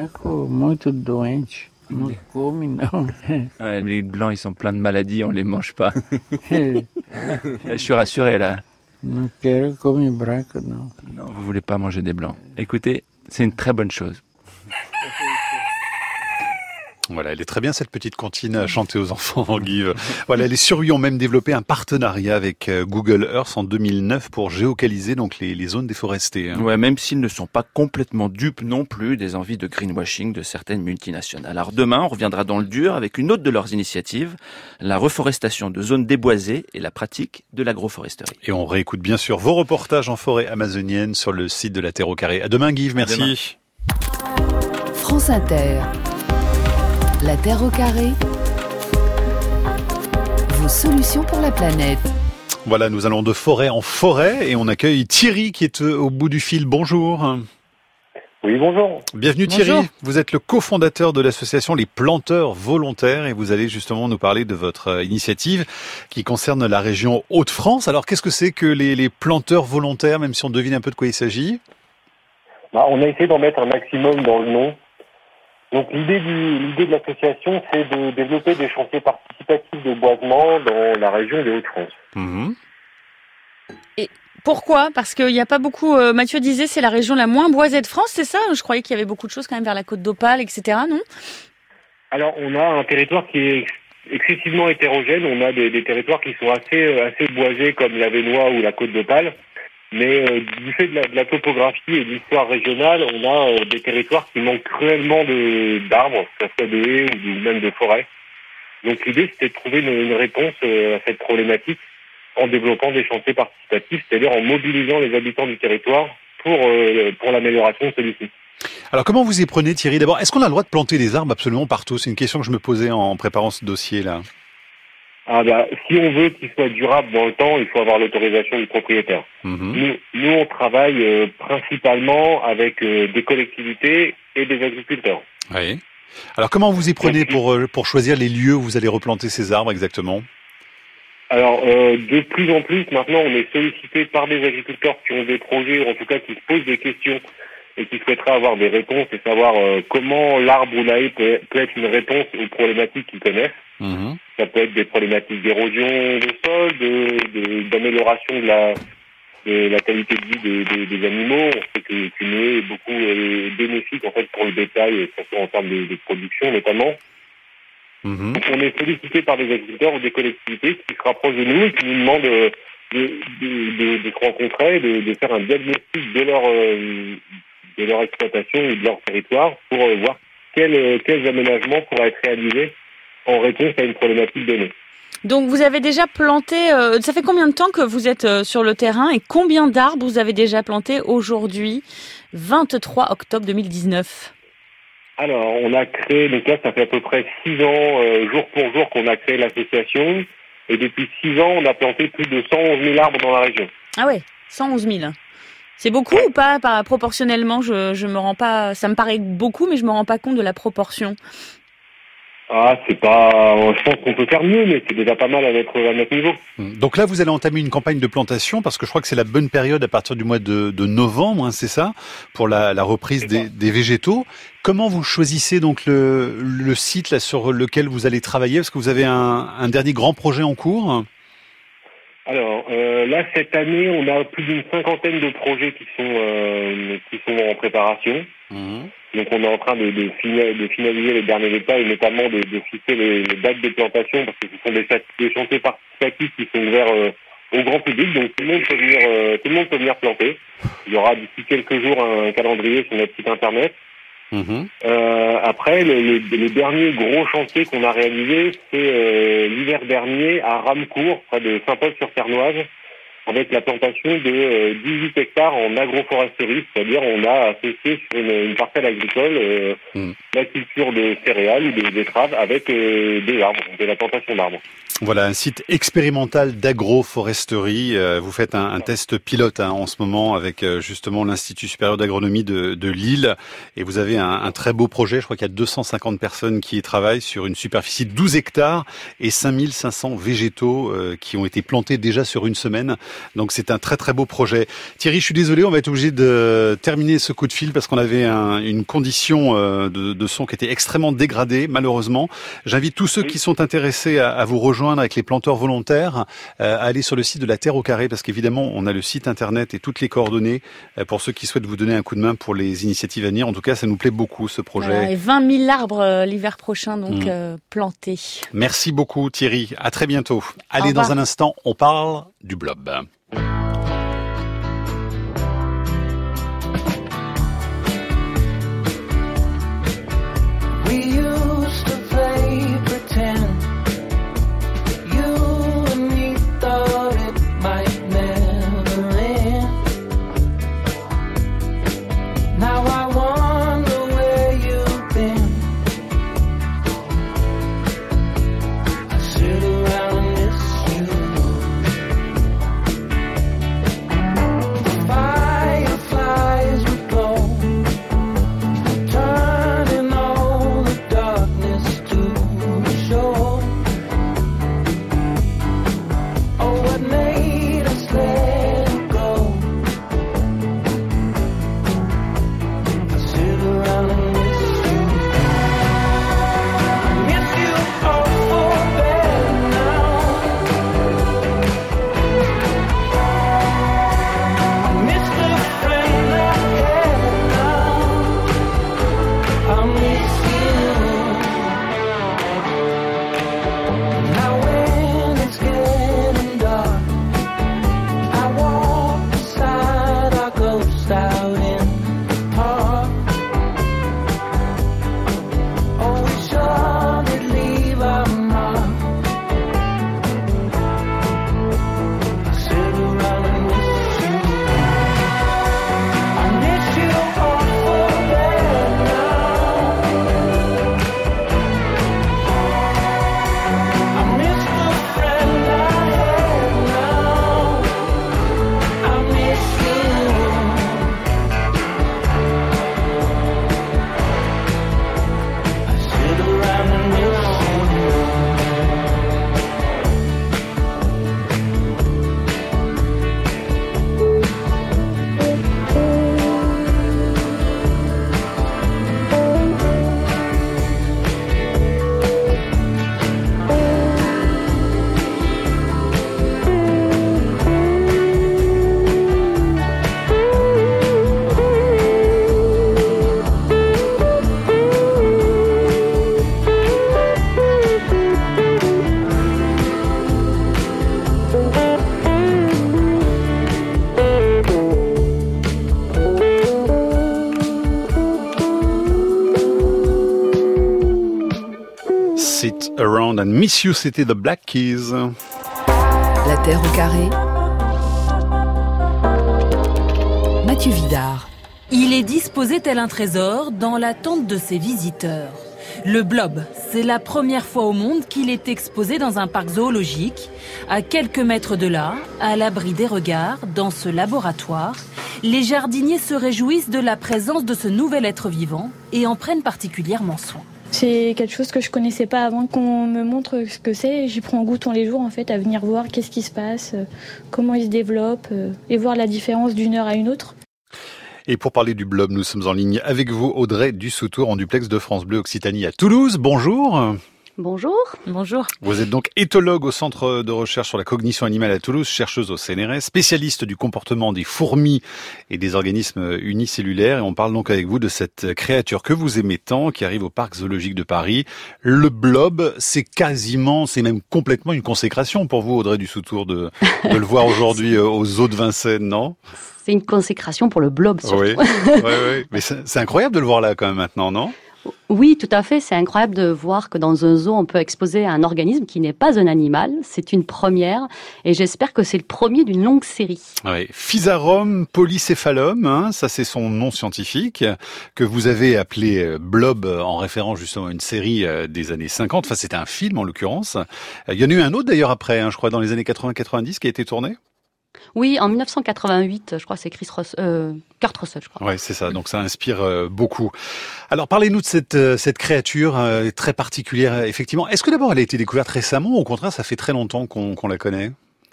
Ouais, les blancs, ils sont pleins de maladies, on les mange pas. Je suis rassuré là. Non, vous voulez pas manger des blancs. Écoutez, c'est une très bonne chose. Voilà, elle est très bien cette petite comptine à chanter aux enfants, Guy. Voilà, les Suruí ont même développé un partenariat avec Google Earth en 2009 pour géocaliser donc les zones déforestées. Hein. Ouais, même s'ils ne sont pas complètement dupes non plus des envies de greenwashing de certaines multinationales. Alors demain, on reviendra dans le dur avec une autre de leurs initiatives, la reforestation de zones déboisées et la pratique de l'agroforesterie. Et on réécoute bien sûr vos reportages en forêt amazonienne sur le site de la Terre au Carré. À demain, Guy, merci. France Inter. La Terre au carré, vos solutions pour la planète. Voilà, nous allons de forêt en forêt et on accueille Thierry qui est au bout du fil. Bonjour. Oui, bonjour. Bienvenue Thierry. Bonjour. Vous êtes le cofondateur de l'association Les Planteurs Volontaires et vous allez justement nous parler de votre initiative qui concerne la région Hauts-de-France. Alors qu'est-ce que c'est que les planteurs volontaires, même si on devine un peu de quoi il s'agit? On a essayé d'en mettre un maximum dans le nom. Donc l'idée de l'association, c'est de développer des chantiers participatifs de boisement dans la région des Hauts-de-France. Mmh. Et pourquoi? Parce qu'il n'y a pas beaucoup, Mathieu disait, c'est la région la moins boisée de France, c'est ça? Je croyais qu'il y avait beaucoup de choses quand même vers la côte d'Opale, etc., non? Alors on a un territoire qui est excessivement hétérogène. On a des territoires qui sont assez boisés comme la Vénois ou la côte d'Opale. Mais du fait de la topographie et de l'histoire régionale, on a des territoires qui manquent cruellement d'arbres, que ce soit de haies ou même de forêts. Donc l'idée, c'était de trouver une réponse à cette problématique en développant des chantiers participatifs, c'est-à-dire en mobilisant les habitants du territoire pour l'amélioration de celui-ci. Alors comment vous y prenez Thierry? D'abord, est-ce qu'on a le droit de planter des arbres absolument partout? C'est une question que je me posais en préparant ce dossier-là. Si on veut qu'il soit durable dans le temps, il faut avoir l'autorisation du propriétaire. Mmh. Nous, on travaille principalement avec des collectivités et des agriculteurs. Oui. Alors, comment vous y prenez pour choisir les lieux où vous allez replanter ces arbres exactement? Alors, de plus en plus, maintenant, on est sollicité par des agriculteurs qui ont des projets, ou en tout cas qui se posent des questions et qui souhaiteraient avoir des réponses et savoir comment l'arbre ou la haie peut être une réponse aux problématiques qu'ils connaissent. Ça peut être des problématiques d'érosion de sol, d'amélioration de la qualité de vie des animaux. On sait qu'une haie est beaucoup bénéfique en fait pour le bétail, surtout en termes de production notamment. Donc on est sollicité par des agriculteurs ou des collectivités qui se rapprochent de nous et qui nous demandent de se rencontrer, de faire un diagnostic de leur exploitation ou de leur territoire pour voir quels aménagements pourraient être réalisés en réponse à une problématique donnée. Donc vous avez déjà planté, ça fait combien de temps que vous êtes sur le terrain et combien d'arbres vous avez déjà planté aujourd'hui, 23 octobre 2019 ? Alors on a créé, donc là ça fait à peu près 6 ans, jour pour jour qu'on a créé l'association et depuis 6 ans on a planté plus de 111 000 arbres dans la région. Ah ouais, 111 000. C'est beaucoup ou pas proportionnellement, je me rends pas, ça me paraît beaucoup mais je me rends pas compte de la proportion. Ah, c'est pas. Je pense qu'on peut faire mieux, mais c'est déjà pas mal à notre niveau. Donc là, vous allez entamer une campagne de plantation, parce que je crois que c'est la bonne période à partir du mois de novembre, hein, c'est ça, pour la reprise des végétaux. Comment vous choisissez donc le site là sur lequel vous allez travailler? Parce que vous avez un dernier grand projet en cours. Alors là, cette année, on a plus d'une 50aine de projets qui sont en préparation. Donc on est en train de finaliser les derniers détails, notamment de fixer les dates de plantation, parce que ce sont des chantiers participatifs qui sont ouverts au grand public, donc tout le monde peut venir planter. Il y aura d'ici quelques jours un calendrier sur notre site internet. Après, le dernier gros chantier qu'on a réalisé, c'est l'hiver dernier à Ramecourt, près de Saint-Paul-sur-Ternoise, avec la plantation de 18 hectares en agroforesterie, c'est-à-dire on a associé sur une parcelle agricole la culture de céréales ou de betteraves avec des arbres, de la plantation d'arbres. Voilà, un site expérimental d'agroforesterie. Vous faites un test pilote en ce moment avec justement l'Institut supérieur d'agronomie de Lille. Et vous avez un très beau projet. Je crois qu'il y a 250 personnes qui y travaillent sur une superficie de 12 hectares et 5500 végétaux qui ont été plantés déjà sur une semaine. Donc c'est un très très beau projet. Thierry, je suis désolé, on va être obligé de terminer ce coup de fil parce qu'on avait une condition de son qui était extrêmement dégradée, malheureusement. J'invite tous ceux qui sont intéressés à vous rejoindre avec les planteurs volontaires, à aller sur le site de la Terre au Carré, parce qu'évidemment, on a le site internet et toutes les coordonnées pour ceux qui souhaitent vous donner un coup de main pour les initiatives à venir. En tout cas, ça nous plaît beaucoup, ce projet. Voilà, et 20 000 arbres l'hiver prochain, donc plantés. Merci beaucoup, Thierry. À très bientôt. Allez, dans un instant, on parle du blob. Sound and Miss You, c'était The Black Keys. La Terre au carré. Mathieu Vidard. Il est disposé tel un trésor dans l'attente de ses visiteurs. Le blob, c'est la première fois au monde qu'il est exposé dans un parc zoologique. À quelques mètres de là, à l'abri des regards, dans ce laboratoire, les jardiniers se réjouissent de la présence de ce nouvel être vivant et en prennent particulièrement soin. C'est quelque chose que je connaissais pas avant qu'on me montre ce que c'est. J'y prends goût tous les jours en fait à venir voir qu'est-ce qui se passe, comment il se développe et voir la différence d'une heure à une autre. Et pour parler du blob, nous sommes en ligne avec vous, Audrey Dussoutour, en duplex de France Bleu Occitanie à Toulouse. Bonjour. Bonjour. Bonjour. Vous êtes donc éthologue au Centre de recherche sur la cognition animale à Toulouse, chercheuse au CNRS, spécialiste du comportement des fourmis et des organismes unicellulaires. Et on parle donc avec vous de cette créature que vous aimez tant, qui arrive au Parc zoologique de Paris. Le blob, c'est même complètement une consécration pour vous, Audrey Dussoutour, de le voir aujourd'hui au zoo de Vincennes, non ? C'est une consécration pour le blob, surtout. Oui. Mais c'est incroyable de le voir là, quand même, maintenant, non ? Oui, tout à fait. C'est incroyable de voir que dans un zoo, on peut exposer un organisme qui n'est pas un animal. C'est une première. Et j'espère que c'est le premier d'une longue série. Oui. Physarum polycéphalum, ça c'est son nom scientifique, que vous avez appelé blob en référence justement à une série des années 50. Enfin, c'était un film en l'occurrence. Il y en a eu un autre d'ailleurs après, je crois, dans les années 80-90 qui a été tourné. Oui, en 1988, je crois que c'est Kurt Russell, je crois. Ouais, c'est ça. Donc ça inspire beaucoup. Alors parlez-nous de cette créature très particulière. Effectivement, est-ce que d'abord elle a été découverte récemment ou au contraire ça fait très longtemps qu'on la connaît ?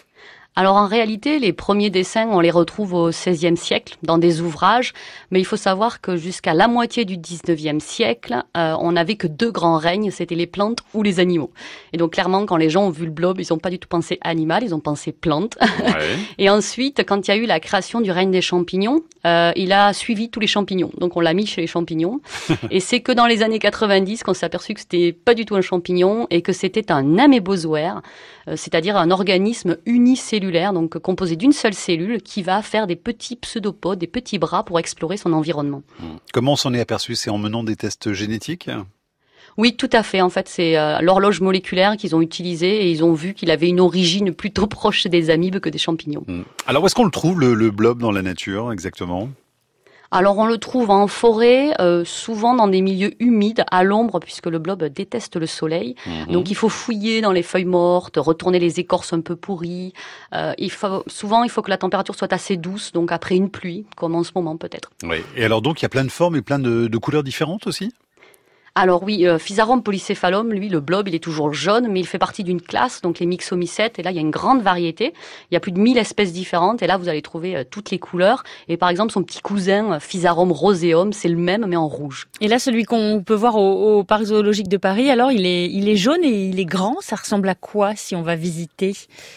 Alors en réalité, les premiers dessins, on les retrouve au XVIe siècle dans des ouvrages, mais il faut savoir que jusqu'à la moitié du XIXe siècle, on n'avait que deux grands règnes, c'était les plantes ou les animaux. Et donc clairement, quand les gens ont vu le blob, ils n'ont pas du tout pensé animal, ils ont pensé plante. Ouais. Et ensuite, quand il y a eu la création du règne des champignons, il a suivi tous les champignons. Donc on l'a mis chez les champignons. Et c'est que dans les années 90 qu'on s'est aperçu que c'était pas du tout un champignon et que c'était un amébozoaire, c'est-à-dire un organisme unicellulaire, donc composé d'une seule cellule qui va faire des petits pseudopodes, des petits bras pour explorer son environnement. Comment on s'en est aperçu ? C'est en menant des tests génétiques ? Oui, tout à fait. En fait, c'est l'horloge moléculaire qu'ils ont utilisée et ils ont vu qu'il avait une origine plutôt proche des amibes que des champignons. Alors, où est-ce qu'on le trouve, le blob, dans la nature, exactement ? Alors on le trouve en forêt, souvent dans des milieux humides, à l'ombre, puisque le blob déteste le soleil. Donc il faut fouiller dans les feuilles mortes, retourner les écorces un peu pourries. Il faut que la température soit assez douce, donc après une pluie, comme en ce moment peut-être. Oui. Et alors donc il y a plein de formes et plein de couleurs différentes aussi ? Alors oui, Physarum polycéphalum, lui, le blob, il est toujours jaune, mais il fait partie d'une classe, donc les myxomycètes, et là, il y a une grande variété. Il y a plus de 1000 espèces différentes, et là, vous allez trouver toutes les couleurs. Et par exemple, son petit cousin, Physarum roseum, c'est le même, mais en rouge. Et là, celui qu'on peut voir au Parc zoologique de Paris, alors, il est jaune et il est grand. Ça ressemble à quoi, si on va visiter ?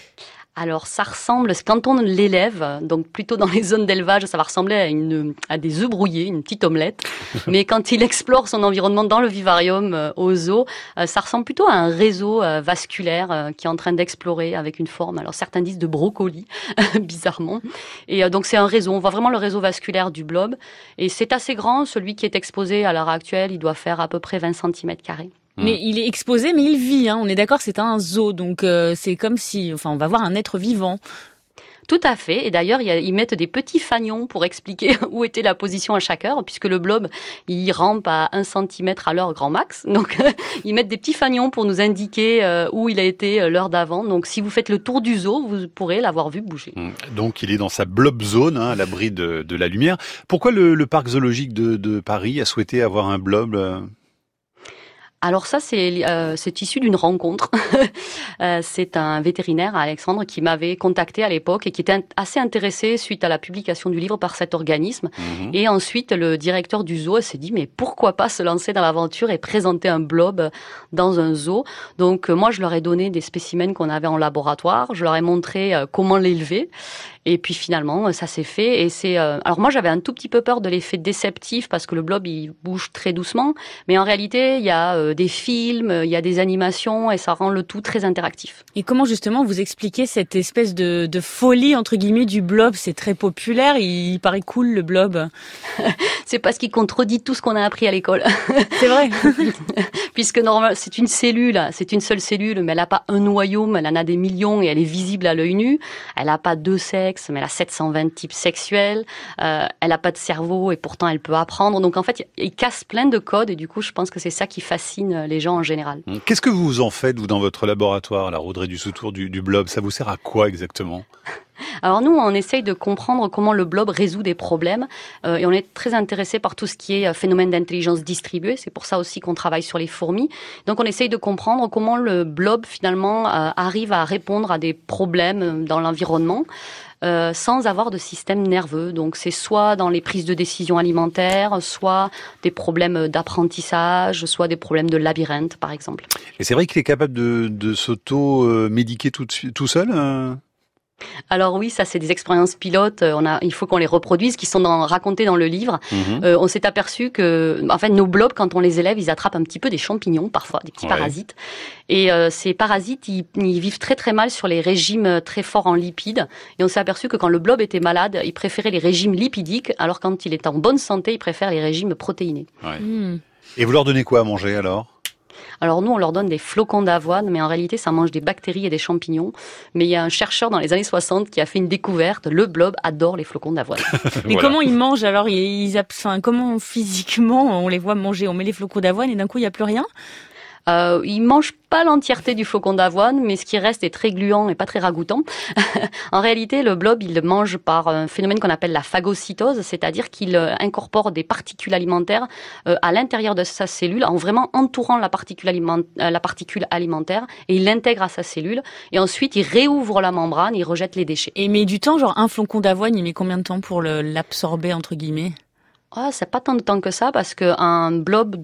Alors, ça ressemble, quand on l'élève, donc plutôt dans les zones d'élevage, ça va ressembler à des œufs brouillés, une petite omelette. Mais quand il explore son environnement dans le vivarium, au zoo, ça ressemble plutôt à un réseau vasculaire qui est en train d'explorer avec une forme. Alors, certains disent de brocoli, bizarrement. Et donc, c'est un réseau. On voit vraiment le réseau vasculaire du blob. Et c'est assez grand. Celui qui est exposé à l'heure actuelle, il doit faire à peu près 20 cm². Mais il est exposé, mais il vit. On est d'accord, c'est un zoo, donc c'est comme si, on va voir un être vivant. Tout à fait. Et d'ailleurs, ils mettent des petits fanions pour expliquer où était la position à chaque heure, puisque le blob, il rampe à 1 cm à l'heure grand max. Donc, ils mettent des petits fanions pour nous indiquer où il a été l'heure d'avant. Donc, si vous faites le tour du zoo, vous pourrez l'avoir vu bouger. Donc, il est dans sa blob zone, à l'abri de la lumière. Pourquoi le parc zoologique de Paris a souhaité avoir un blob Alors ça, c'est issu d'une rencontre. C'est un vétérinaire, Alexandre, qui m'avait contacté à l'époque et qui était assez intéressé suite à la publication du livre par cet organisme. Et ensuite, le directeur du zoo s'est dit, mais pourquoi pas se lancer dans l'aventure et présenter un blob dans un zoo ? Donc moi, je leur ai donné des spécimens qu'on avait en laboratoire. Je leur ai montré comment l'élever. Et puis finalement, ça s'est fait. Et c'est alors moi, j'avais un tout petit peu peur de l'effet déceptif parce que le blob il bouge très doucement, mais en réalité, il y a des films, il y a des animations et ça rend le tout très interactif. Et comment justement vous expliquez cette espèce de folie entre guillemets du blob? C'est très populaire, il paraît cool le blob. C'est parce qu'il contredit tout ce qu'on a appris à l'école. C'est vrai. Puisque normalement, c'est une cellule, c'est une seule cellule, mais elle n'a pas un noyau, mais elle en a des millions et elle est visible à l'œil nu. Elle n'a pas 2 sexes, mais elle a 720 types sexuels. Elle n'a pas de cerveau et pourtant elle peut apprendre. Donc en fait, il casse plein de codes et du coup, je pense que c'est ça qui fascine les gens en général. Qu'est-ce que vous en faites, vous, dans votre laboratoire, la Audrey Dussotour du blob? Ça vous sert à quoi exactement? Alors nous, on essaye de comprendre comment le blob résout des problèmes et on est très intéressé par tout ce qui est phénomène d'intelligence distribuée. C'est pour ça aussi qu'on travaille sur les fourmis. Donc on essaye de comprendre comment le blob finalement arrive à répondre à des problèmes dans l'environnement. Sans avoir de système nerveux. Donc c'est soit dans les prises de décision alimentaires, soit des problèmes d'apprentissage, soit des problèmes de labyrinthe, par exemple. Et c'est vrai qu'il est capable de s'auto-médiquer tout seul Alors oui, ça c'est des expériences pilotes. Il faut qu'on les reproduise, qui sont racontées dans le livre. On s'est aperçu que, en fait, nos blobs, quand on les élève, ils attrapent un petit peu des champignons parfois, des petits parasites. Et ces parasites, ils vivent très très mal sur les régimes très forts en lipides. Et on s'est aperçu que quand le blob était malade, il préférait les régimes lipidiques, alors quand il est en bonne santé, il préfère les régimes protéinés. Et vous leur donnez quoi à manger alors? Alors nous, on leur donne des flocons d'avoine, mais en réalité, ça mange des bactéries et des champignons. Mais il y a un chercheur dans les années 60 qui a fait une découverte. Le blob adore les flocons d'avoine. Mais comment ils mangent alors? Comment physiquement on les voit manger? On met les flocons d'avoine et d'un coup, il n'y a plus rien? Ils mangent pas l'entièreté du flocon d'avoine, mais ce qui reste est très gluant et pas très ragoûtant. En réalité, le blob, il mange par un phénomène qu'on appelle la phagocytose, c'est-à-dire qu'il incorpore des particules alimentaires à l'intérieur de sa cellule, en vraiment entourant la particule alimentaire, et il l'intègre à sa cellule, et ensuite il réouvre la membrane, il rejette les déchets. Et met du temps, genre un flocon d'avoine, il met combien de temps pour l'absorber, entre guillemets? C'est pas tant de temps que ça, parce qu'un blob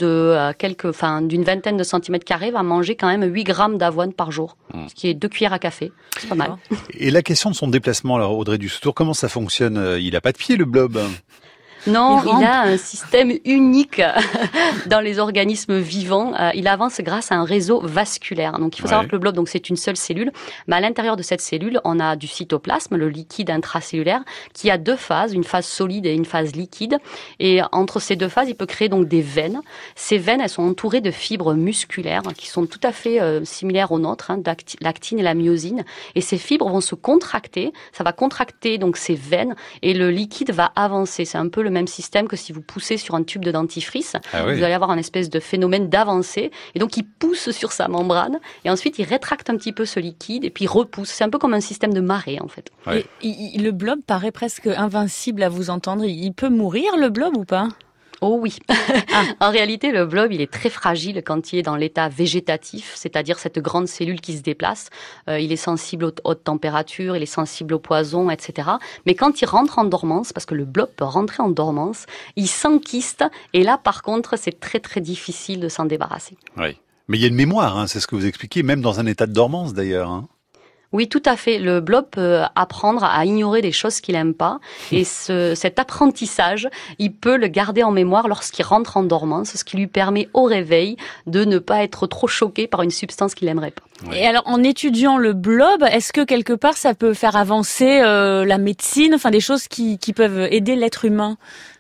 d'une vingtaine de centimètres carrés va manger quand même 8 grammes d'avoine par jour, ce qui est 2 cuillères à café. C'est pas mal. Et la question de son déplacement, alors, Audrey Dussotour, comment ça fonctionne? Il a pas de pied, le blob? Non, il a un système unique dans les organismes vivants. Il avance grâce à un réseau vasculaire. Donc, il faut savoir que le blob, donc, c'est une seule cellule. Mais à l'intérieur de cette cellule, on a du cytoplasme, le liquide intracellulaire, qui a 2 phases, une phase solide et une phase liquide. Et entre ces 2 phases, il peut créer donc des veines. Ces veines, elles sont entourées de fibres musculaires qui sont tout à fait similaires aux nôtres, l'actine et la myosine. Et ces fibres vont se contracter. Ça va contracter donc ces veines et le liquide va avancer. C'est un peu le même système que si vous poussez sur un tube de dentifrice. Vous allez avoir un espèce de phénomène d'avancée. Et donc, il pousse sur sa membrane. Et ensuite, il rétracte un petit peu ce liquide et puis il repousse. C'est un peu comme un système de marée, en fait. Et le blob paraît presque invincible à vous entendre. Il peut mourir, le blob, ou pas? Oh oui. En réalité, le blob, il est très fragile quand il est dans l'état végétatif, c'est-à-dire cette grande cellule qui se déplace. Il est sensible aux hautes températures, il est sensible aux poisons, etc. Mais quand il rentre en dormance, parce que le blob peut rentrer en dormance, il s'enquiste. Et là, par contre, c'est très très difficile de s'en débarrasser. Oui. Mais il y a une mémoire, c'est ce que vous expliquez, même dans un état de dormance d'ailleurs. Oui, tout à fait. Le blob peut apprendre à ignorer des choses qu'il aime pas. Et cet apprentissage, il peut le garder en mémoire lorsqu'il rentre en dormance, ce qui lui permet au réveil de ne pas être trop choqué par une substance qu'il n'aimerait pas. Et alors, en étudiant le blob, est-ce que quelque part ça peut faire avancer la médecine, enfin des choses qui peuvent aider l'être humain?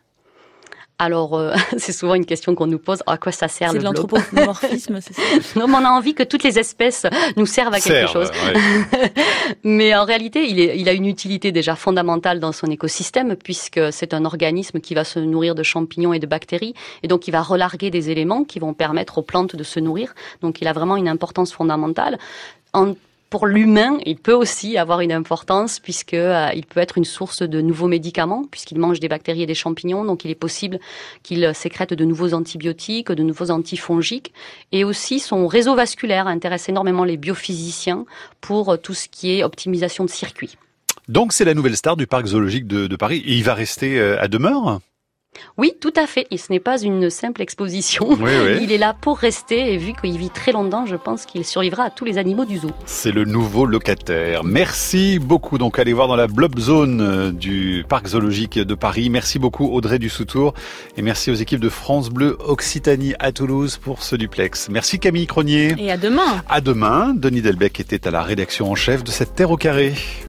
Alors, c'est souvent une question qu'on nous pose. À quoi ça sert le blob? C'est de l'anthropomorphisme, c'est ça? Non, mais on a envie que toutes les espèces nous servent à quelque chose. Mais en réalité, il a une utilité déjà fondamentale dans son écosystème, puisque c'est un organisme qui va se nourrir de champignons et de bactéries, et donc il va relarguer des éléments qui vont permettre aux plantes de se nourrir. Donc, il a vraiment une importance fondamentale. Pour l'humain, il peut aussi avoir une importance puisque il peut être une source de nouveaux médicaments puisqu'il mange des bactéries et des champignons. Donc, il est possible qu'il sécrète de nouveaux antibiotiques, de nouveaux antifongiques. Et aussi, son réseau vasculaire intéresse énormément les biophysiciens pour tout ce qui est optimisation de circuits. Donc, c'est la nouvelle star du parc zoologique de Paris. Et il va rester à demeure? Oui, tout à fait. Et ce n'est pas une simple exposition. Oui. Il est là pour rester et vu qu'il vit très longtemps, je pense qu'il survivra à tous les animaux du zoo. C'est le nouveau locataire. Merci beaucoup. Donc, allez voir dans la Blob Zone du Parc Zoologique de Paris. Merci beaucoup Audrey Dussoutour. Et merci aux équipes de France Bleu Occitanie à Toulouse pour ce duplex. Merci Camille Cronier. Et à demain. À demain. Denis Delbecq était à la rédaction en chef de cette Terre au carré.